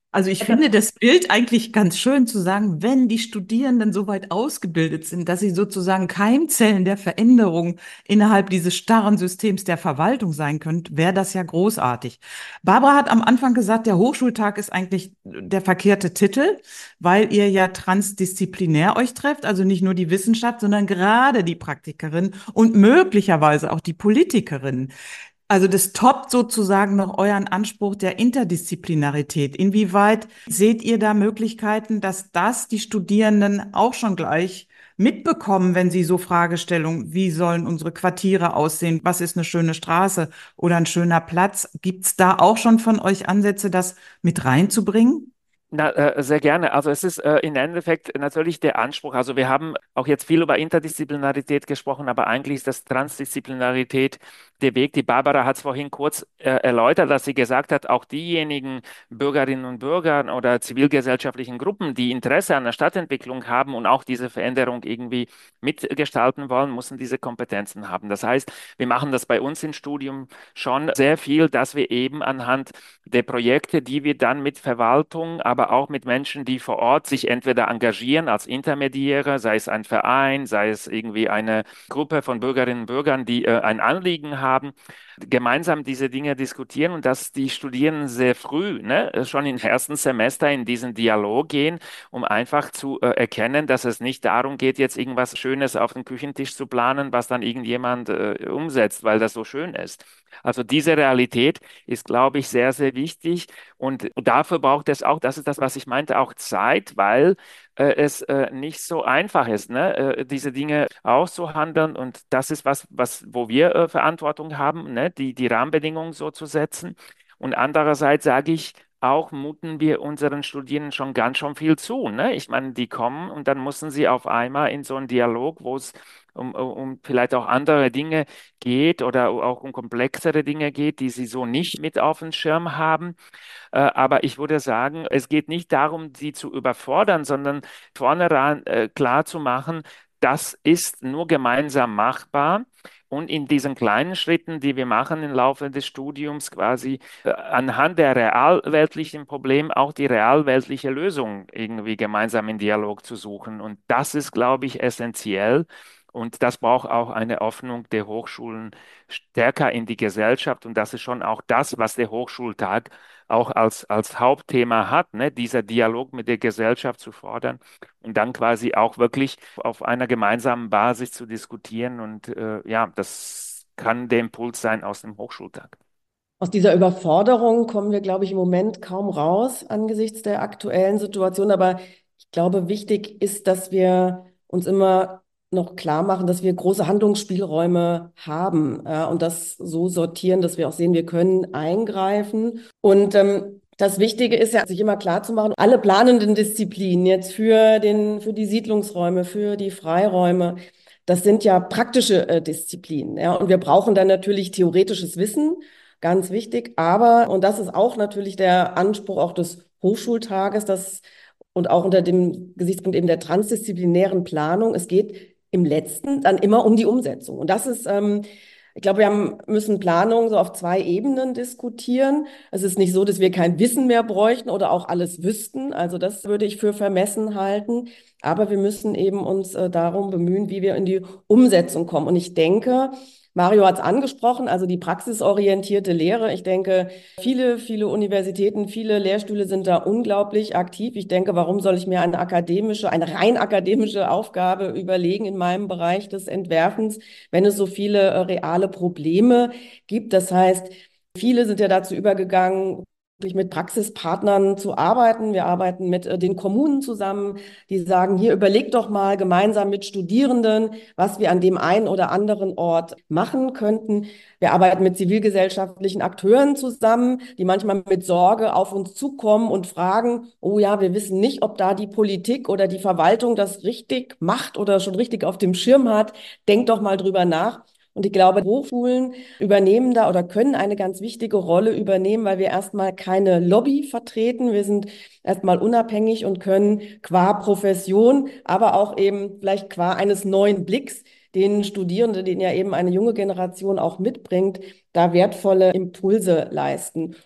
Also ich finde das Bild eigentlich ganz schön zu sagen, wenn die Studierenden so weit ausgebildet sind, dass sie sozusagen Keimzellen der Veränderung innerhalb dieses starren Systems der Verwaltung sein können, wäre das ja großartig. Barbara hat am Anfang gesagt, der Hochschultag ist eigentlich der verkehrte Titel, weil ihr ja transdisziplinär euch trefft, also nicht nur die Wissenschaft, sondern gerade die Praktikerin und möglicherweise auch die Politikerin. Also das toppt sozusagen noch euren Anspruch der Interdisziplinarität. Inwieweit seht ihr da Möglichkeiten, dass das die Studierenden auch schon gleich mitbekommen, wenn sie so Fragestellungen, wie sollen unsere Quartiere aussehen, was ist eine schöne Straße oder ein schöner Platz? Gibt's da auch schon von euch Ansätze, das mit reinzubringen? Na, äh, sehr gerne. Also es ist äh, im Endeffekt natürlich der Anspruch. Also wir haben auch jetzt viel über Interdisziplinarität gesprochen, aber eigentlich ist das Transdisziplinarität der Weg. Die Barbara hat es vorhin kurz äh, erläutert, dass sie gesagt hat, auch diejenigen Bürgerinnen und Bürger oder zivilgesellschaftlichen Gruppen, die Interesse an der Stadtentwicklung haben und auch diese Veränderung irgendwie mitgestalten wollen, müssen diese Kompetenzen haben. Das heißt, wir machen das bei uns im Studium schon sehr viel, dass wir eben anhand der Projekte, die wir dann mit Verwaltung, aber auch mit Menschen, die vor Ort sich entweder engagieren als Intermediäre, sei es ein Verein, sei es irgendwie eine Gruppe von Bürgerinnen und Bürgern, die äh, ein Anliegen haben, gemeinsam diese Dinge diskutieren und dass die Studierenden sehr früh, ne, schon im ersten Semester in diesen Dialog gehen, um einfach zu äh, erkennen, dass es nicht darum geht, jetzt irgendwas Schönes auf den Küchentisch zu planen, was dann irgendjemand äh, umsetzt, weil das so schön ist. Also diese Realität ist, glaube ich, sehr, sehr wichtig. Und dafür braucht es auch, das ist das, was ich meinte, auch Zeit, weil äh, es äh, nicht so einfach ist, ne? Äh, diese Dinge auszuhandeln. Und das ist was, was, wo wir äh, Verantwortung haben, ne? Die, die Rahmenbedingungen so zu setzen. Und andererseits sage ich, auch muten wir unseren Studierenden schon ganz schon viel zu. Ne? Ich meine, die kommen und dann müssen sie auf einmal in so einen Dialog, wo es um, um um vielleicht auch andere Dinge geht oder auch um komplexere Dinge geht, die sie so nicht mit auf dem Schirm haben. Äh, aber ich würde sagen, es geht nicht darum, sie zu überfordern, sondern vornherein äh, klar zu machen, das ist nur gemeinsam machbar. Und in diesen kleinen Schritten, die wir machen im Laufe des Studiums, quasi äh, anhand der realweltlichen Probleme auch die realweltliche Lösung irgendwie gemeinsam in Dialog zu suchen. Und das ist, glaube ich, essentiell. Und das braucht auch eine Öffnung der Hochschulen stärker in die Gesellschaft. Und das ist schon auch das, was der Hochschultag auch als, als Hauptthema hat, ne? Dieser Dialog mit der Gesellschaft zu fordern und dann quasi auch wirklich auf einer gemeinsamen Basis zu diskutieren. Und äh, ja, das kann der Impuls sein aus dem Hochschultag. Aus dieser Überforderung kommen wir, glaube ich, im Moment kaum raus angesichts der aktuellen Situation. Aber ich glaube, wichtig ist, dass wir uns immer noch klar machen, dass wir große Handlungsspielräume haben, ja, und das so sortieren, dass wir auch sehen, wir können eingreifen. Und ähm, das Wichtige ist ja, sich immer klar zu machen, alle planenden Disziplinen jetzt für den, für die Siedlungsräume, für die Freiräume, das sind ja praktische äh, Disziplinen. Ja, und wir brauchen dann natürlich theoretisches Wissen. Ganz wichtig, aber, und das ist auch natürlich der Anspruch auch des Hochschultages, das, und auch unter dem Gesichtspunkt eben der transdisziplinären Planung, es geht im Letzten dann immer um die Umsetzung. Und das ist, ähm, ich glaube, wir haben, müssen Planung so auf zwei Ebenen diskutieren. Es ist nicht so, dass wir kein Wissen mehr bräuchten oder auch alles wüssten. Also das würde ich für vermessen halten. Aber wir müssen eben uns äh, darum bemühen, wie wir in die Umsetzung kommen. Und ich denke, Mario hat es angesprochen, also die praxisorientierte Lehre. Ich denke, viele, viele Universitäten, viele Lehrstühle sind da unglaublich aktiv. Ich denke, warum soll ich mir eine akademische, eine rein akademische Aufgabe überlegen in meinem Bereich des Entwerfens, wenn es so viele äh, reale Probleme gibt? Das heißt, viele sind ja dazu übergegangen, wirklich mit Praxispartnern zu arbeiten. Wir arbeiten mit äh, den Kommunen zusammen, die sagen, hier überlegt doch mal gemeinsam mit Studierenden, was wir an dem einen oder anderen Ort machen könnten. Wir arbeiten mit zivilgesellschaftlichen Akteuren zusammen, die manchmal mit Sorge auf uns zukommen und fragen, oh ja, wir wissen nicht, ob da die Politik oder die Verwaltung das richtig macht oder schon richtig auf dem Schirm hat. Denkt doch mal drüber nach. Und ich glaube, Hochschulen übernehmen da oder können eine ganz wichtige Rolle übernehmen, weil wir erstmal keine Lobby vertreten. Wir sind erstmal unabhängig und können qua Profession, aber auch eben vielleicht qua eines neuen Blicks den Studierenden, den ja eben eine junge Generation auch mitbringt, da wertvolle Impulse leisten.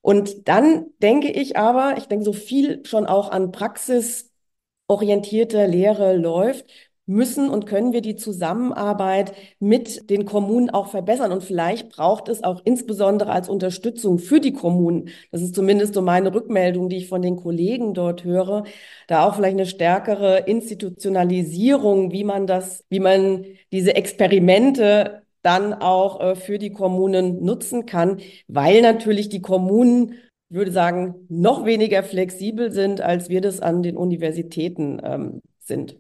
Und dann denke ich aber, ich denke, so viel schon auch an praxisorientierter Lehre läuft, müssen und können wir die Zusammenarbeit mit den Kommunen auch verbessern. Und vielleicht braucht es auch insbesondere als Unterstützung für die Kommunen, das ist zumindest so meine Rückmeldung, die ich von den Kollegen dort höre, da auch vielleicht eine stärkere Institutionalisierung, wie man das, wie man diese Experimente dann auch äh, für die Kommunen nutzen kann, weil natürlich die Kommunen, ich würde sagen, noch weniger flexibel sind, als wir das an den Universitäten ähm, sind.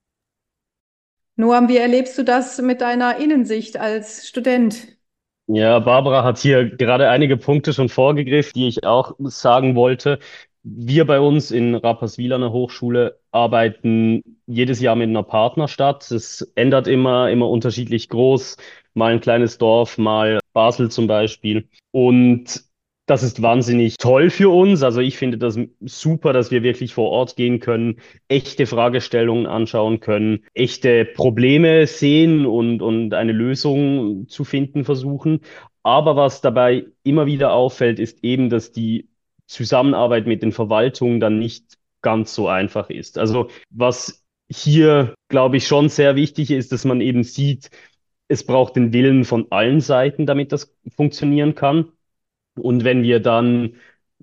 Noam, wie erlebst du das mit deiner Innensicht als Student? Ja, Barbara hat hier gerade einige Punkte schon vorgegriffen, die ich auch sagen wollte. Wir bei uns in Rapperswil an der Hochschule arbeiten jedes Jahr mit einer Partnerstadt. Es ändert immer, immer unterschiedlich groß. Mal ein kleines Dorf, mal Basel zum Beispiel. Und das ist wahnsinnig toll für uns. Also ich finde das super, dass wir wirklich vor Ort gehen können, echte Fragestellungen anschauen können, echte Probleme sehen und, und eine Lösung zu finden versuchen. Aber was dabei immer wieder auffällt, ist eben, dass die Zusammenarbeit mit den Verwaltungen dann nicht ganz so einfach ist. Also was hier, glaube ich, schon sehr wichtig ist, dass man eben sieht, es braucht den Willen von allen Seiten, damit das funktionieren kann. Und wenn wir dann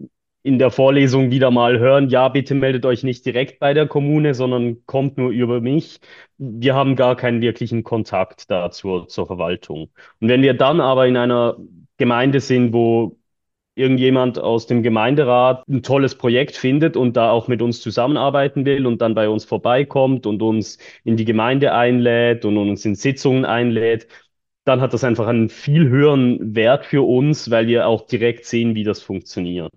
in der Vorlesung wieder mal hören, ja, bitte meldet euch nicht direkt bei der Kommune, sondern kommt nur über mich. Wir haben gar keinen wirklichen Kontakt da zur, zur Verwaltung. Und wenn wir dann aber in einer Gemeinde sind, wo irgendjemand aus dem Gemeinderat ein tolles Projekt findet und da auch mit uns zusammenarbeiten will und dann bei uns vorbeikommt und uns in die Gemeinde einlädt und uns in Sitzungen einlädt, dann hat das einfach einen viel höheren Wert für uns, weil wir auch direkt sehen, wie das funktioniert.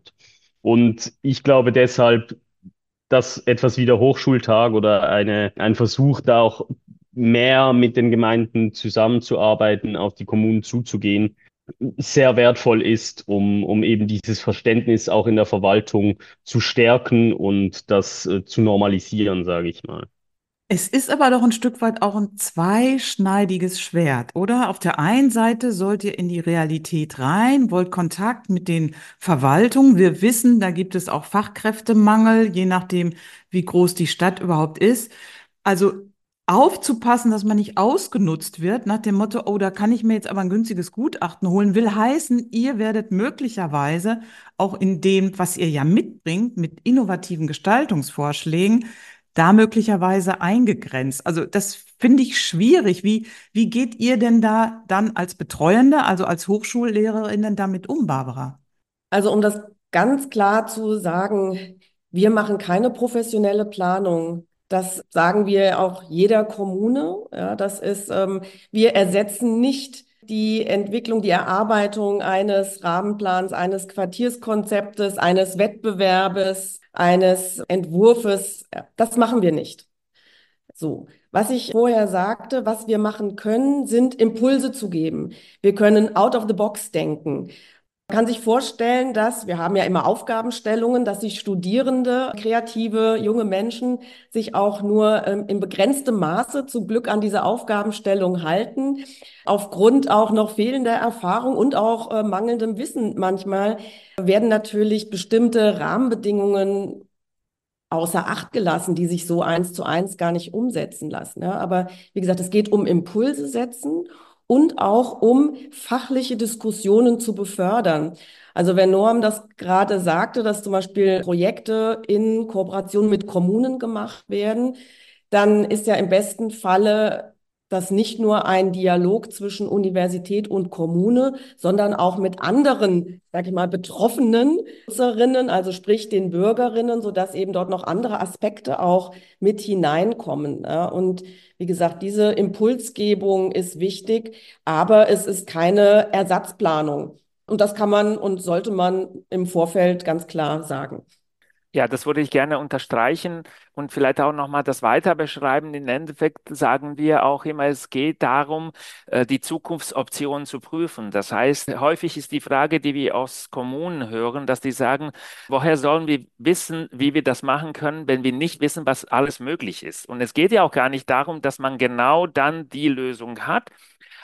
Und ich glaube deshalb, dass etwas wie der Hochschultag oder eine, ein Versuch, da auch mehr mit den Gemeinden zusammenzuarbeiten, auf die Kommunen zuzugehen, sehr wertvoll ist, um, um eben dieses Verständnis auch in der Verwaltung zu stärken und das äh, zu normalisieren, sage ich mal. Es ist aber doch ein Stück weit auch ein zweischneidiges Schwert, oder? Auf der einen Seite sollt ihr in die Realität rein, wollt Kontakt mit den Verwaltungen. Wir wissen, da gibt es auch Fachkräftemangel, je nachdem, wie groß die Stadt überhaupt ist. Also aufzupassen, dass man nicht ausgenutzt wird, nach dem Motto, oh, da kann ich mir jetzt aber ein günstiges Gutachten holen, will heißen, ihr werdet möglicherweise auch in dem, was ihr ja mitbringt, mit innovativen Gestaltungsvorschlägen, da möglicherweise eingegrenzt. Also das finde ich schwierig. Wie, wie geht ihr denn da dann als Betreuende, also als Hochschullehrerinnen damit um, Barbara? Also um das ganz klar zu sagen, wir machen keine professionelle Planung. Das sagen wir auch jeder Kommune. Ja, das ist, ähm, wir ersetzen nicht die Entwicklung, die Erarbeitung eines Rahmenplans, eines Quartierskonzeptes, eines Wettbewerbes, eines Entwurfes. Ja, das machen wir nicht. So, was ich vorher sagte, was wir machen können, sind Impulse zu geben. Wir können out of the box denken. Man kann sich vorstellen, dass, wir haben ja immer Aufgabenstellungen, dass sich Studierende, kreative, junge Menschen sich auch nur ähm, in begrenztem Maße zum Glück an diese Aufgabenstellung halten, aufgrund auch noch fehlender Erfahrung und auch äh, mangelndem Wissen manchmal werden natürlich bestimmte Rahmenbedingungen außer Acht gelassen, die sich so eins zu eins gar nicht umsetzen lassen. Ja, aber wie gesagt, es geht um Impulse setzen und auch um fachliche Diskussionen zu befördern. Also wenn Norm das gerade sagte, dass zum Beispiel Projekte in Kooperation mit Kommunen gemacht werden, dann ist ja im besten Falle das nicht nur ein Dialog zwischen Universität und Kommune, sondern auch mit anderen, sag ich mal, betroffenen Nutzerinnen, also sprich den Bürgerinnen, sodass eben dort noch andere Aspekte auch mit hineinkommen. Ja. Und wie gesagt, diese Impulsgebung ist wichtig, aber es ist keine Ersatzplanung. Und das kann man und sollte man im Vorfeld ganz klar sagen. Ja, das würde ich gerne unterstreichen und vielleicht auch nochmal das weiter beschreiben. Im Endeffekt sagen wir auch immer, es geht darum, äh, die Zukunftsoptionen zu prüfen. Das heißt, häufig ist die Frage, die wir aus Kommunen hören, dass die sagen, woher sollen wir wissen, wie wir das machen können, wenn wir nicht wissen, was alles möglich ist. Und es geht ja auch gar nicht darum, dass man genau dann die Lösung hat.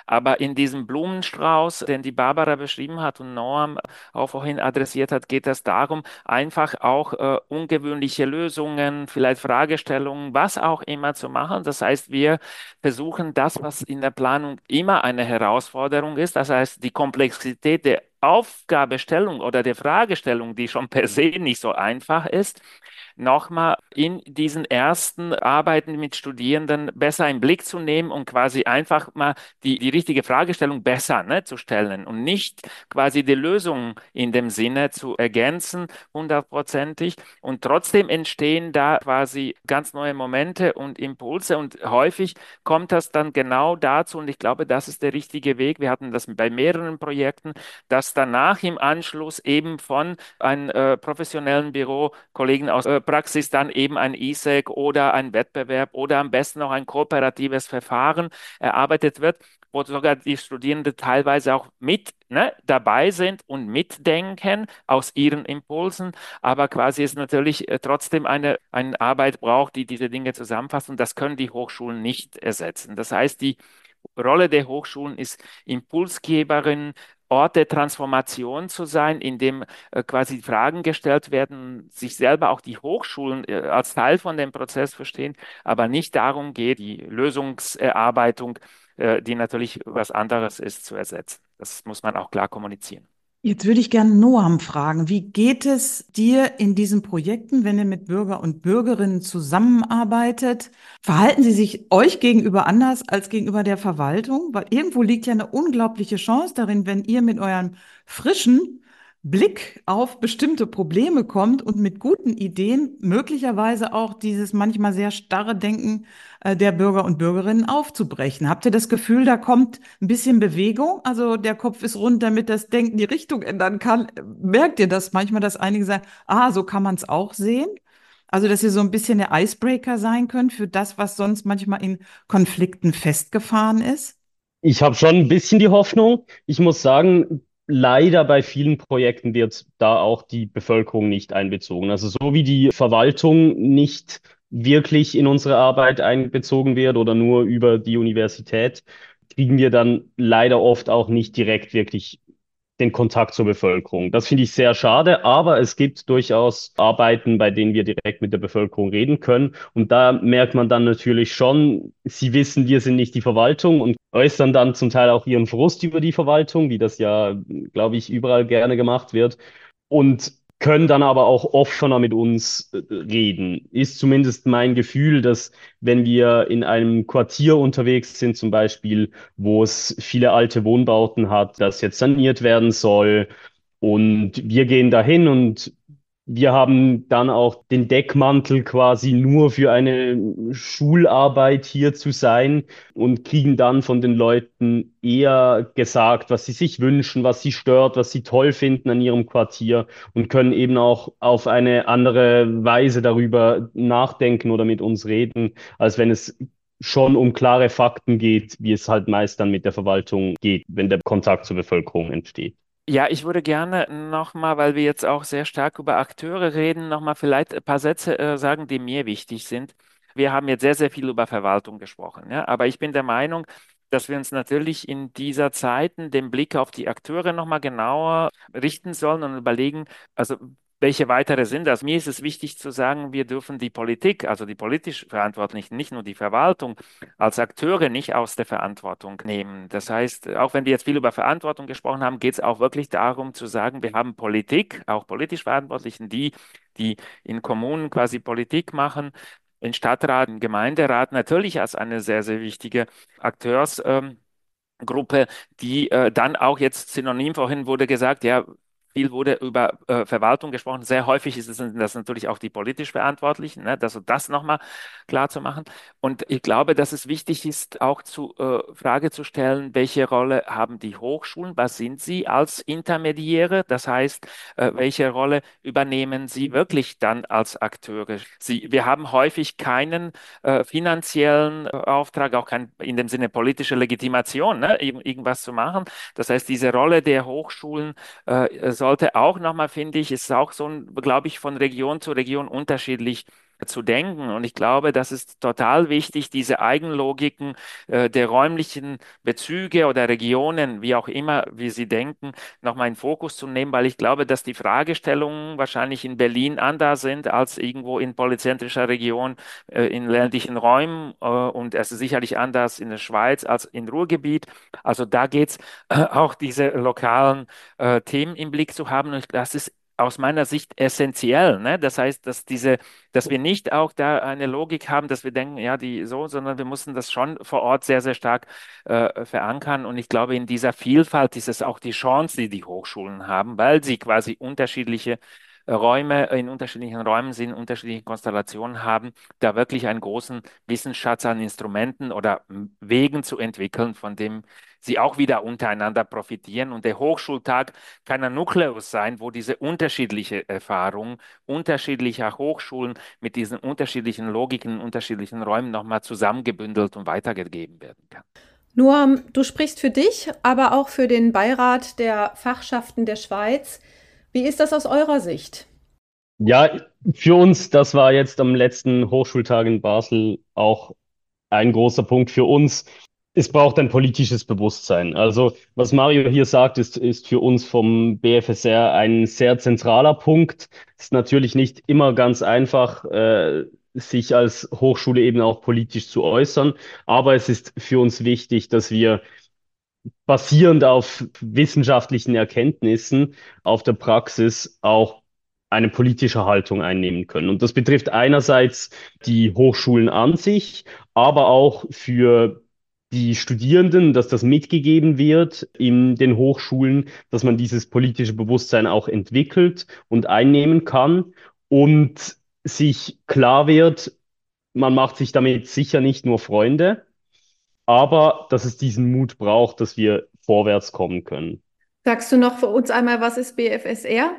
Aber in diesem Blumenstrauß, den die Barbara beschrieben hat und Noam auch vorhin adressiert hat, geht es darum, einfach auch äh, ungewöhnliche Lösungen, vielleicht Fragestellungen, was auch immer zu machen. Das heißt, wir versuchen das, was in der Planung immer eine Herausforderung ist, das heißt die Komplexität der Aufgabestellung oder der Fragestellung, die schon per se nicht so einfach ist, nochmal in diesen ersten Arbeiten mit Studierenden besser im Blick zu nehmen und quasi einfach mal die, die richtige Fragestellung besser, ne, zu stellen und nicht quasi die Lösung in dem Sinne zu ergänzen, hundertprozentig. Und trotzdem entstehen da quasi ganz neue Momente und Impulse und häufig kommt das dann genau dazu und ich glaube, das ist der richtige Weg. Wir hatten das bei mehreren Projekten, dass danach im Anschluss eben von einem äh, professionellen Büro Kollegen aus äh, Praxis dann eben ein I S E C oder ein Wettbewerb oder am besten noch ein kooperatives Verfahren erarbeitet wird, wo sogar die Studierenden teilweise auch mit, ne, dabei sind und mitdenken aus ihren Impulsen, aber quasi es natürlich äh, trotzdem eine, eine Arbeit braucht, die diese Dinge zusammenfasst und das können die Hochschulen nicht ersetzen. Das heißt, die Rolle der Hochschulen ist Impulsgeberin, Ort der Transformation zu sein, in dem äh, quasi Fragen gestellt werden, sich selber auch die Hochschulen äh, als Teil von dem Prozess verstehen, aber nicht darum geht, die Lösungserarbeitung, äh, die natürlich was anderes ist, zu ersetzen. Das muss man auch klar kommunizieren. Jetzt würde ich gerne Noam fragen, wie geht es dir in diesen Projekten, wenn ihr mit Bürger und Bürgerinnen zusammenarbeitet? Verhalten sie sich euch gegenüber anders als gegenüber der Verwaltung? Weil irgendwo liegt ja eine unglaubliche Chance darin, wenn ihr mit eurem frischen Blick auf bestimmte Probleme kommt und mit guten Ideen möglicherweise auch dieses manchmal sehr starre Denken äh, der Bürger und Bürgerinnen aufzubrechen. Habt ihr das Gefühl, da kommt ein bisschen Bewegung? Also der Kopf ist rund, damit das Denken die Richtung ändern kann. Merkt ihr das manchmal, dass einige sagen, ah, so kann man es auch sehen? Also, dass ihr so ein bisschen der Icebreaker sein könnt für das, was sonst manchmal in Konflikten festgefahren ist? Ich habe schon ein bisschen die Hoffnung. Ich muss sagen, leider bei vielen Projekten wird da auch die Bevölkerung nicht einbezogen. Also so wie die Verwaltung nicht wirklich in unsere Arbeit einbezogen wird oder nur über die Universität, kriegen wir dann leider oft auch nicht direkt wirklich den Kontakt zur Bevölkerung. Das finde ich sehr schade, aber es gibt durchaus Arbeiten, bei denen wir direkt mit der Bevölkerung reden können. Und da merkt man dann natürlich schon, sie wissen, wir sind nicht die Verwaltung und äußern dann zum Teil auch ihren Frust über die Verwaltung, wie das ja, glaube ich, überall gerne gemacht wird. Und können dann aber auch offener mit uns äh, reden. Ist zumindest mein Gefühl, dass wenn wir in einem Quartier unterwegs sind, zum Beispiel, wo es viele alte Wohnbauten hat, das jetzt saniert werden soll, und wir gehen dahin und wir haben dann auch den Deckmantel quasi nur für eine Schularbeit hier zu sein und kriegen dann von den Leuten eher gesagt, was sie sich wünschen, was sie stört, was sie toll finden an ihrem Quartier und können eben auch auf eine andere Weise darüber nachdenken oder mit uns reden, als wenn es schon um klare Fakten geht, wie es halt meist dann mit der Verwaltung geht, wenn der Kontakt zur Bevölkerung entsteht. Ja, ich würde gerne nochmal, weil wir jetzt auch sehr stark über Akteure reden, nochmal vielleicht ein paar Sätze äh, sagen, die mir wichtig sind. Wir haben jetzt sehr, sehr viel über Verwaltung gesprochen, ja, aber ich bin der Meinung, dass wir uns natürlich in dieser Zeiten den Blick auf die Akteure nochmal genauer richten sollen und überlegen, also welche weitere sind das? Mir ist es wichtig zu sagen, wir dürfen die Politik, also die politisch Verantwortlichen, nicht nur die Verwaltung, als Akteure nicht aus der Verantwortung nehmen. Das heißt, auch wenn wir jetzt viel über Verantwortung gesprochen haben, geht es auch wirklich darum zu sagen, wir haben Politik, auch politisch Verantwortlichen, die, die in Kommunen quasi Politik machen, in Stadtrat, im Gemeinderat natürlich als eine sehr, sehr wichtige Akteurs. Ähm, Gruppe, die äh, dann auch jetzt synonym vorhin wurde gesagt, ja, viel wurde über äh, Verwaltung gesprochen. Sehr häufig ist es, sind das natürlich auch die politisch Verantwortlichen, ne? Also das nochmal klar zu machen. Und ich glaube, dass es wichtig ist, auch zu äh, Frage zu stellen, welche Rolle haben die Hochschulen? Was sind sie als Intermediäre? Das heißt, äh, welche Rolle übernehmen sie wirklich dann als Akteure? Sie, wir haben häufig keinen äh, finanziellen äh, Auftrag, auch kein, in dem Sinne politische Legitimation, ne? Ir irgendwas zu machen. Das heißt, diese Rolle der Hochschulen äh, sollte auch nochmal, finde ich, ist auch so, glaube ich, von Region zu Region unterschiedlich zu denken. Und ich glaube, das ist total wichtig, diese Eigenlogiken äh, der räumlichen Bezüge oder Regionen, wie auch immer wir sie denken, nochmal in Fokus zu nehmen, weil ich glaube, dass die Fragestellungen wahrscheinlich in Berlin anders sind als irgendwo in polyzentrischer Region, äh, in ländlichen Räumen, äh, und es ist sicherlich anders in der Schweiz als im Ruhrgebiet. Also da geht es äh, auch diese lokalen äh, Themen im Blick zu haben. Und das ist aus meiner Sicht essentiell, ne? Das heißt, dass diese, dass wir nicht auch da eine Logik haben, dass wir denken, ja, die so, sondern wir müssen das schon vor Ort sehr, sehr stark äh, verankern. Und ich glaube, in dieser Vielfalt ist es auch die Chance, die die Hochschulen haben, weil sie quasi unterschiedliche äh, Räume in unterschiedlichen Räumen sind, unterschiedliche Konstellationen haben, da wirklich einen großen Wissensschatz an Instrumenten oder m, Wegen zu entwickeln, von dem sie auch wieder untereinander profitieren. Und der Hochschultag kann ein Nukleus sein, wo diese unterschiedliche Erfahrung unterschiedlicher Hochschulen mit diesen unterschiedlichen Logiken, unterschiedlichen Räumen nochmal zusammengebündelt und weitergegeben werden kann. Noam, du sprichst für dich, aber auch für den Beirat der Fachschaften der Schweiz. Wie ist das aus eurer Sicht? Ja, für uns, das war jetzt am letzten Hochschultag in Basel auch ein großer Punkt für uns. Es braucht ein politisches Bewusstsein. Also, was Mario hier sagt, ist, ist für uns vom B F S R ein sehr zentraler Punkt. Es ist natürlich nicht immer ganz einfach, äh, sich als Hochschule eben auch politisch zu äußern, aber es ist für uns wichtig, dass wir basierend auf wissenschaftlichen Erkenntnissen, auf der Praxis auch eine politische Haltung einnehmen können. Und das betrifft einerseits die Hochschulen an sich, aber auch für die Studierenden, dass das mitgegeben wird in den Hochschulen, dass man dieses politische Bewusstsein auch entwickelt und einnehmen kann und sich klar wird, man macht sich damit sicher nicht nur Freunde, aber dass es diesen Mut braucht, dass wir vorwärts kommen können. Sagst du noch für uns einmal, was ist B F S R?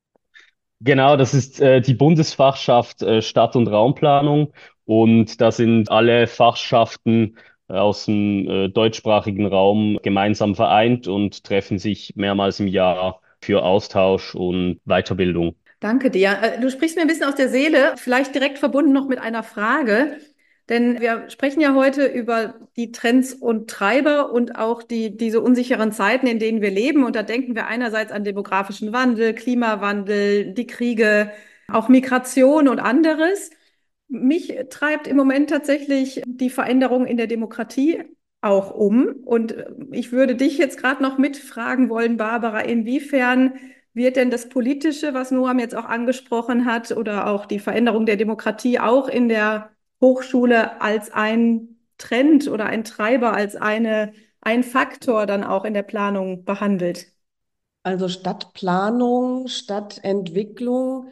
Genau, das ist äh, die Bundesfachschaft äh, Stadt- und Raumplanung und da sind alle Fachschaften äh, aus dem äh, deutschsprachigen Raum gemeinsam vereint und treffen sich mehrmals im Jahr für Austausch und Weiterbildung. Danke dir. Äh, Du sprichst mir ein bisschen aus der Seele, vielleicht direkt verbunden noch mit einer Frage. Denn wir sprechen ja heute über die Trends und Treiber und auch die, diese unsicheren Zeiten, in denen wir leben. Und da denken wir einerseits an demografischen Wandel, Klimawandel, die Kriege, auch Migration und anderes. Mich treibt im Moment tatsächlich die Veränderung in der Demokratie auch um. Und ich würde dich jetzt gerade noch mitfragen wollen, Barbara, inwiefern wird denn das Politische, was Noam jetzt auch angesprochen hat, oder auch die Veränderung der Demokratie auch in der Hochschule als ein Trend oder ein Treiber, als eine, ein Faktor dann auch in der Planung behandelt? Also Stadtplanung, Stadtentwicklung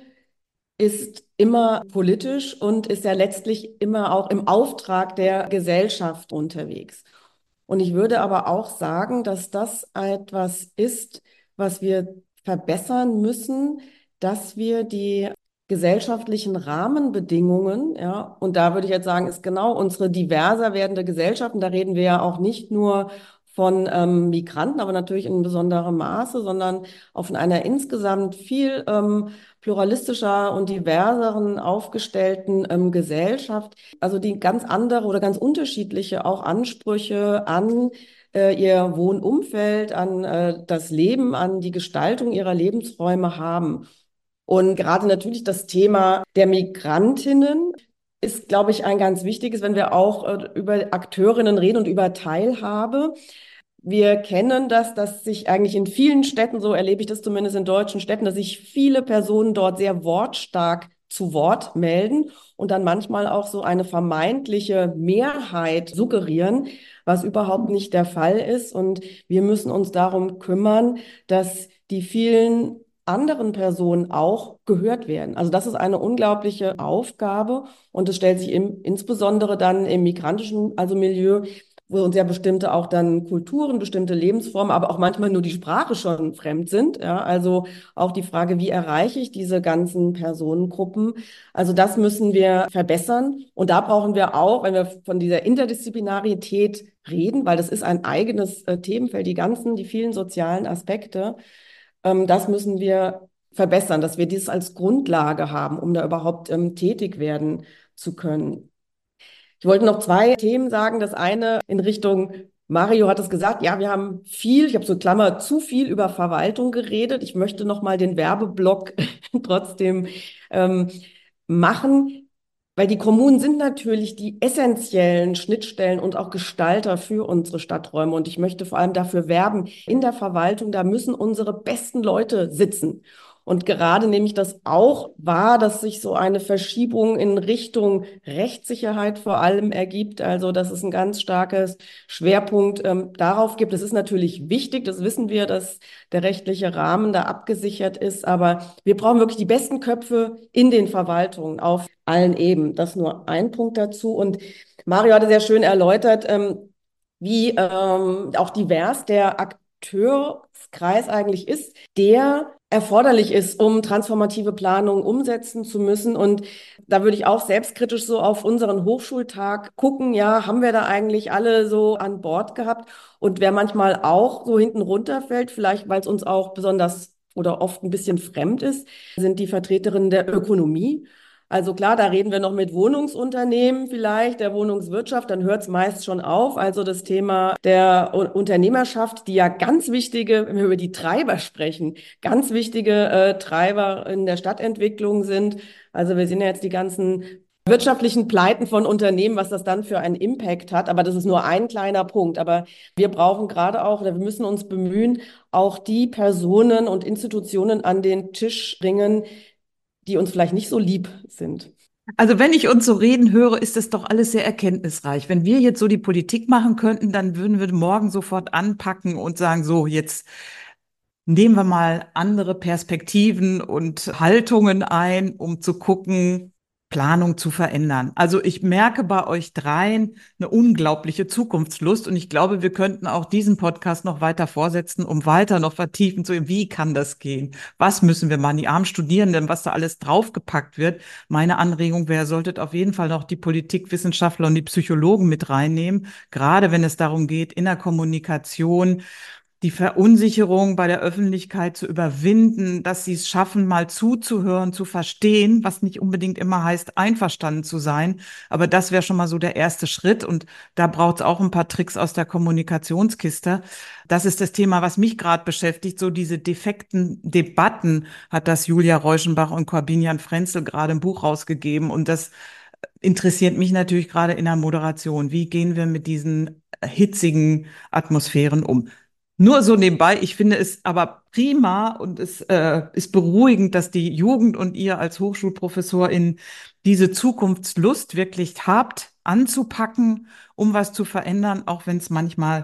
ist immer politisch und ist ja letztlich immer auch im Auftrag der Gesellschaft unterwegs. Und ich würde aber auch sagen, dass das etwas ist, was wir verbessern müssen, dass wir die gesellschaftlichen Rahmenbedingungen, ja, und da würde ich jetzt sagen, ist genau unsere diverser werdende Gesellschaft, und da reden wir ja auch nicht nur von ähm, Migranten, aber natürlich in besonderem Maße, sondern auch von einer insgesamt viel ähm, pluralistischer und diverseren aufgestellten ähm, Gesellschaft, also die ganz andere oder ganz unterschiedliche auch Ansprüche an äh, ihr Wohnumfeld, an äh, das Leben, an die Gestaltung ihrer Lebensräume haben. Und gerade natürlich das Thema der Migrantinnen ist, glaube ich, ein ganz wichtiges, wenn wir auch äh, über Akteurinnen reden und über Teilhabe. Wir kennen das, dass sich eigentlich in vielen Städten, so erlebe ich das zumindest in deutschen Städten, dass sich viele Personen dort sehr wortstark zu Wort melden und dann manchmal auch so eine vermeintliche Mehrheit suggerieren, was überhaupt nicht der Fall ist. Und wir müssen uns darum kümmern, dass die vielen anderen Personen auch gehört werden. Also das ist eine unglaubliche Aufgabe und es stellt sich im, insbesondere dann im migrantischen, also Milieu, wo uns ja bestimmte auch dann Kulturen, bestimmte Lebensformen, aber auch manchmal nur die Sprache schon fremd sind. Ja, also auch die Frage, wie erreiche ich diese ganzen Personengruppen? Also das müssen wir verbessern. Und da brauchen wir auch, wenn wir von dieser Interdisziplinarität reden, weil das ist ein eigenes äh, Themenfeld, die ganzen, die vielen sozialen Aspekte, ähm, das müssen wir verbessern, dass wir dies als Grundlage haben, um da überhaupt ähm, tätig werden zu können. Ich wollte noch zwei Themen sagen. Das eine in Richtung, Mario hat es gesagt, ja, wir haben viel, ich habe so Klammer, zu viel über Verwaltung geredet. Ich möchte noch mal den Werbeblock trotzdem ähm, machen, weil die Kommunen sind natürlich die essentiellen Schnittstellen und auch Gestalter für unsere Stadträume. Und ich möchte vor allem dafür werben, in der Verwaltung, da müssen unsere besten Leute sitzen. Und gerade nehme ich das auch wahr, dass sich so eine Verschiebung in Richtung Rechtssicherheit vor allem ergibt. Also, dass es ein ganz starkes Schwerpunkt ähm, darauf gibt. Es ist natürlich wichtig, das wissen wir, dass der rechtliche Rahmen da abgesichert ist. Aber wir brauchen wirklich die besten Köpfe in den Verwaltungen auf allen Ebenen. Das nur ein Punkt dazu. Und Mario hatte sehr schön erläutert, ähm, wie ähm, auch divers der Akteurskreis eigentlich ist, der erforderlich ist, um transformative Planungen umsetzen zu müssen. Und da würde ich auch selbstkritisch so auf unseren Hochschultag gucken, ja, haben wir da eigentlich alle so an Bord gehabt? Und wer manchmal auch so hinten runterfällt, vielleicht weil es uns auch besonders oder oft ein bisschen fremd ist, sind die Vertreterinnen der Ökonomie. Also klar, da reden wir noch mit Wohnungsunternehmen vielleicht, der Wohnungswirtschaft, dann hört es meist schon auf. Also das Thema der U- Unternehmerschaft, die ja ganz wichtige, wenn wir über die Treiber sprechen, ganz wichtige äh, Treiber in der Stadtentwicklung sind. Also wir sehen ja jetzt die ganzen wirtschaftlichen Pleiten von Unternehmen, was das dann für einen Impact hat. Aber das ist nur ein kleiner Punkt. Aber wir brauchen gerade auch, oder wir müssen uns bemühen, auch die Personen und Institutionen an den Tisch bringen, die uns vielleicht nicht so lieb sind. Also wenn ich uns so reden höre, ist das doch alles sehr erkenntnisreich. Wenn wir jetzt so die Politik machen könnten, dann würden wir morgen sofort anpacken und sagen, so, jetzt nehmen wir mal andere Perspektiven und Haltungen ein, um zu gucken, Planung zu verändern. Also ich merke bei euch dreien eine unglaubliche Zukunftslust und ich glaube, wir könnten auch diesen Podcast noch weiter fortsetzen, um weiter noch vertiefen zu, wie kann das gehen? Was müssen wir machen? Die armen Studierenden, was da alles draufgepackt wird. Meine Anregung wäre, solltet auf jeden Fall noch die Politikwissenschaftler und die Psychologen mit reinnehmen, gerade wenn es darum geht, in der Kommunikation die Verunsicherung bei der Öffentlichkeit zu überwinden, dass sie es schaffen, mal zuzuhören, zu verstehen, was nicht unbedingt immer heißt, einverstanden zu sein. Aber das wäre schon mal so der erste Schritt. Und da braucht es auch ein paar Tricks aus der Kommunikationskiste. Das ist das Thema, was mich gerade beschäftigt. So diese defekten Debatten hat das Julia Reuschenbach und Corbinian Frenzel gerade im Buch rausgegeben. Und das interessiert mich natürlich gerade in der Moderation. Wie gehen wir mit diesen hitzigen Atmosphären um? Nur so nebenbei, ich finde es aber prima und es äh, ist beruhigend, dass die Jugend und ihr als Hochschulprofessorin diese Zukunftslust wirklich habt, anzupacken, um was zu verändern, auch wenn es manchmal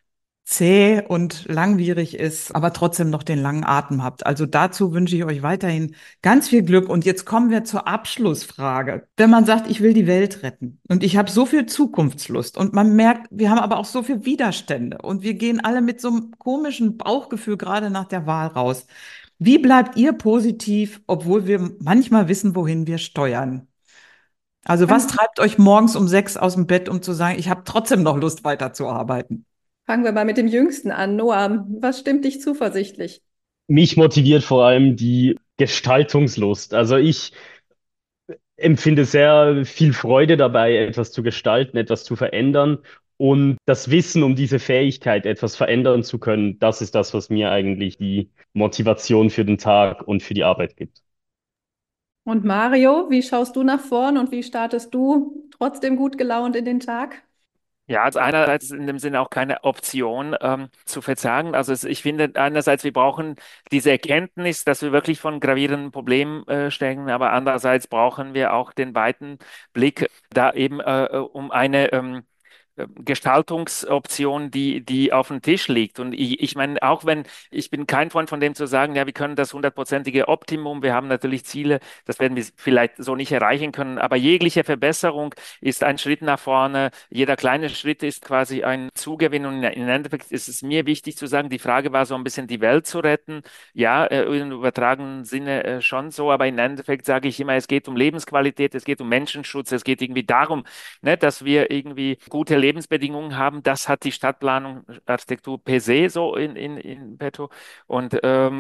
zäh und langwierig ist, aber trotzdem noch den langen Atem habt. Also dazu wünsche ich euch weiterhin ganz viel Glück. Und jetzt kommen wir zur Abschlussfrage. Wenn man sagt, ich will die Welt retten und ich habe so viel Zukunftslust und man merkt, wir haben aber auch so viel Widerstände und wir gehen alle mit so einem komischen Bauchgefühl gerade nach der Wahl raus. Wie bleibt ihr positiv, obwohl wir manchmal wissen, wohin wir steuern? Also was treibt euch morgens um sechs aus dem Bett, um zu sagen, ich habe trotzdem noch Lust weiterzuarbeiten? Fangen wir mal mit dem Jüngsten an. Noah, was stimmt dich zuversichtlich? Mich motiviert vor allem die Gestaltungslust. Also ich empfinde sehr viel Freude dabei, etwas zu gestalten, etwas zu verändern. Und das Wissen um diese Fähigkeit, etwas verändern zu können, das ist das, was mir eigentlich die Motivation für den Tag und für die Arbeit gibt. Und Mario, wie schaust du nach vorn und wie startest du trotzdem gut gelaunt in den Tag? Ja, also einerseits ist in dem Sinne auch keine Option ähm, zu verzagen. Also es, ich finde einerseits, wir brauchen diese Erkenntnis, dass wir wirklich von gravierenden Problemen äh, stecken, aber andererseits brauchen wir auch den weiten Blick da eben äh, äh, um eine ähm, äh, Gestaltungsoption, die, die auf dem Tisch liegt. Und ich, ich meine, auch wenn, ich bin kein Freund von dem zu sagen, ja, wir können das hundertprozentige Optimum, wir haben natürlich Ziele, das werden wir vielleicht so nicht erreichen können, aber jegliche Verbesserung ist ein Schritt nach vorne. Jeder kleine Schritt ist quasi ein Zugewinn und im Endeffekt ist es mir wichtig zu sagen, die Frage war so ein bisschen die Welt zu retten. Ja, äh, im übertragenen Sinne äh, schon so, aber im Endeffekt sage ich immer, es geht um Lebensqualität, es geht um Menschenschutz, es geht irgendwie darum, ne, dass wir irgendwie gute Lebensbedingungen haben. Das hat die Stadtplanung, Architektur per se so in, in, in petto. Und ähm,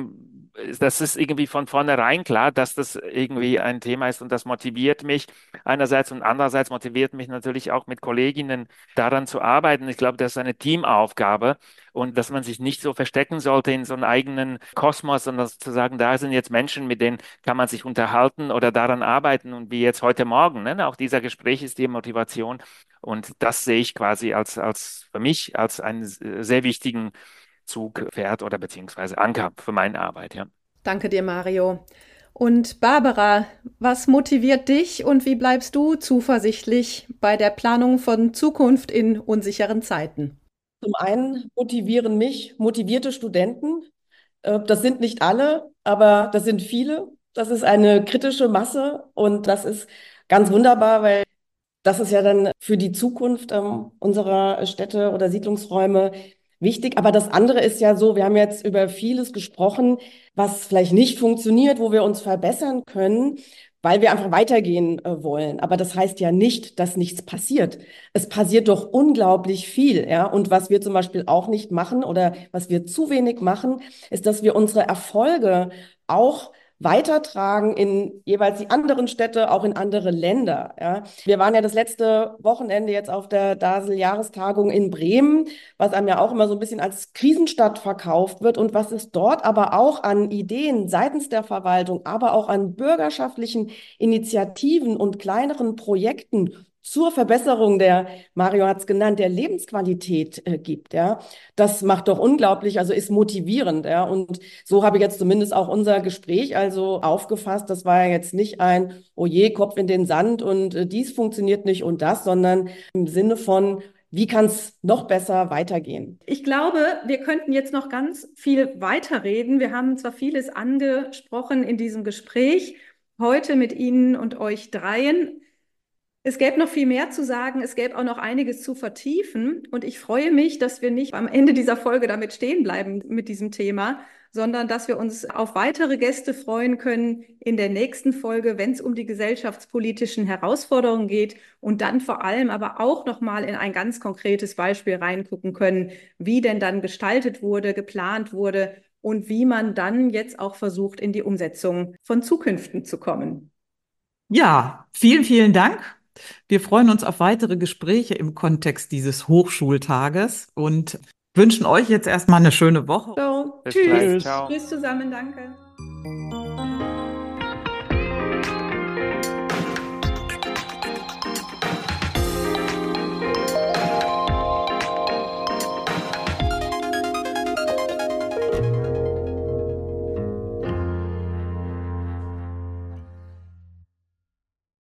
das ist irgendwie von vornherein klar, dass das irgendwie ein Thema ist und das motiviert mich einerseits und andererseits motiviert mich natürlich auch mit Kolleginnen daran zu arbeiten. Ich glaube, das ist eine Teamaufgabe und dass man sich nicht so verstecken sollte in so einem eigenen Kosmos, sondern zu sagen, da sind jetzt Menschen, mit denen kann man sich unterhalten oder daran arbeiten und wie jetzt heute Morgen, ne? Auch dieser Gespräch ist die Motivation und das sehe ich quasi als, als für mich als einen sehr wichtigen Zugpferd oder beziehungsweise Anker für meine Arbeit, ja. Danke dir, Mario. Und Barbara, was motiviert dich und wie bleibst du zuversichtlich bei der Planung von Zukunft in unsicheren Zeiten? Zum einen motivieren mich motivierte Studenten. Äh, Das sind nicht alle, aber das sind viele. Das ist eine kritische Masse und das ist ganz wunderbar, weil das ist ja dann für die Zukunft ähm, unserer Städte oder Siedlungsräume wichtig. Aber das andere ist ja so, wir haben jetzt über vieles gesprochen, was vielleicht nicht funktioniert, wo wir uns verbessern können, weil wir einfach weitergehen äh, wollen. Aber das heißt ja nicht, dass nichts passiert. Es passiert doch unglaublich viel, ja. Und was wir zum Beispiel auch nicht machen oder was wir zu wenig machen, ist, dass wir unsere Erfolge auch weitertragen in jeweils die anderen Städte, auch in andere Länder. Ja. Wir waren ja das letzte Wochenende jetzt auf der D A S L-Jahrestagung in Bremen, was einem ja auch immer so ein bisschen als Krisenstadt verkauft wird und was es dort aber auch an Ideen seitens der Verwaltung, aber auch an bürgerschaftlichen Initiativen und kleineren Projekten zur Verbesserung der, Mario hat es genannt, der Lebensqualität äh, gibt, ja. Das macht doch unglaublich, also ist motivierend, ja. Und so habe ich jetzt zumindest auch unser Gespräch also aufgefasst. Das war ja jetzt nicht ein, oh je, Kopf in den Sand und äh, dies funktioniert nicht und das, sondern im Sinne von, wie kann es noch besser weitergehen? Ich glaube, wir könnten jetzt noch ganz viel weiterreden. Wir haben zwar vieles angesprochen in diesem Gespräch, heute mit Ihnen und euch dreien. Es gäbe noch viel mehr zu sagen, es gäbe auch noch einiges zu vertiefen und ich freue mich, dass wir nicht am Ende dieser Folge damit stehen bleiben mit diesem Thema, sondern dass wir uns auf weitere Gäste freuen können in der nächsten Folge, wenn es um die gesellschaftspolitischen Herausforderungen geht und dann vor allem aber auch nochmal in ein ganz konkretes Beispiel reingucken können, wie denn dann gestaltet wurde, geplant wurde und wie man dann jetzt auch versucht, in die Umsetzung von Zukünften zu kommen. Ja, vielen, vielen Dank. Wir freuen uns auf weitere Gespräche im Kontext dieses Hochschultages und wünschen euch jetzt erstmal eine schöne Woche. So. Bis Tschüss. gleich, ciao. Tschüss zusammen, danke.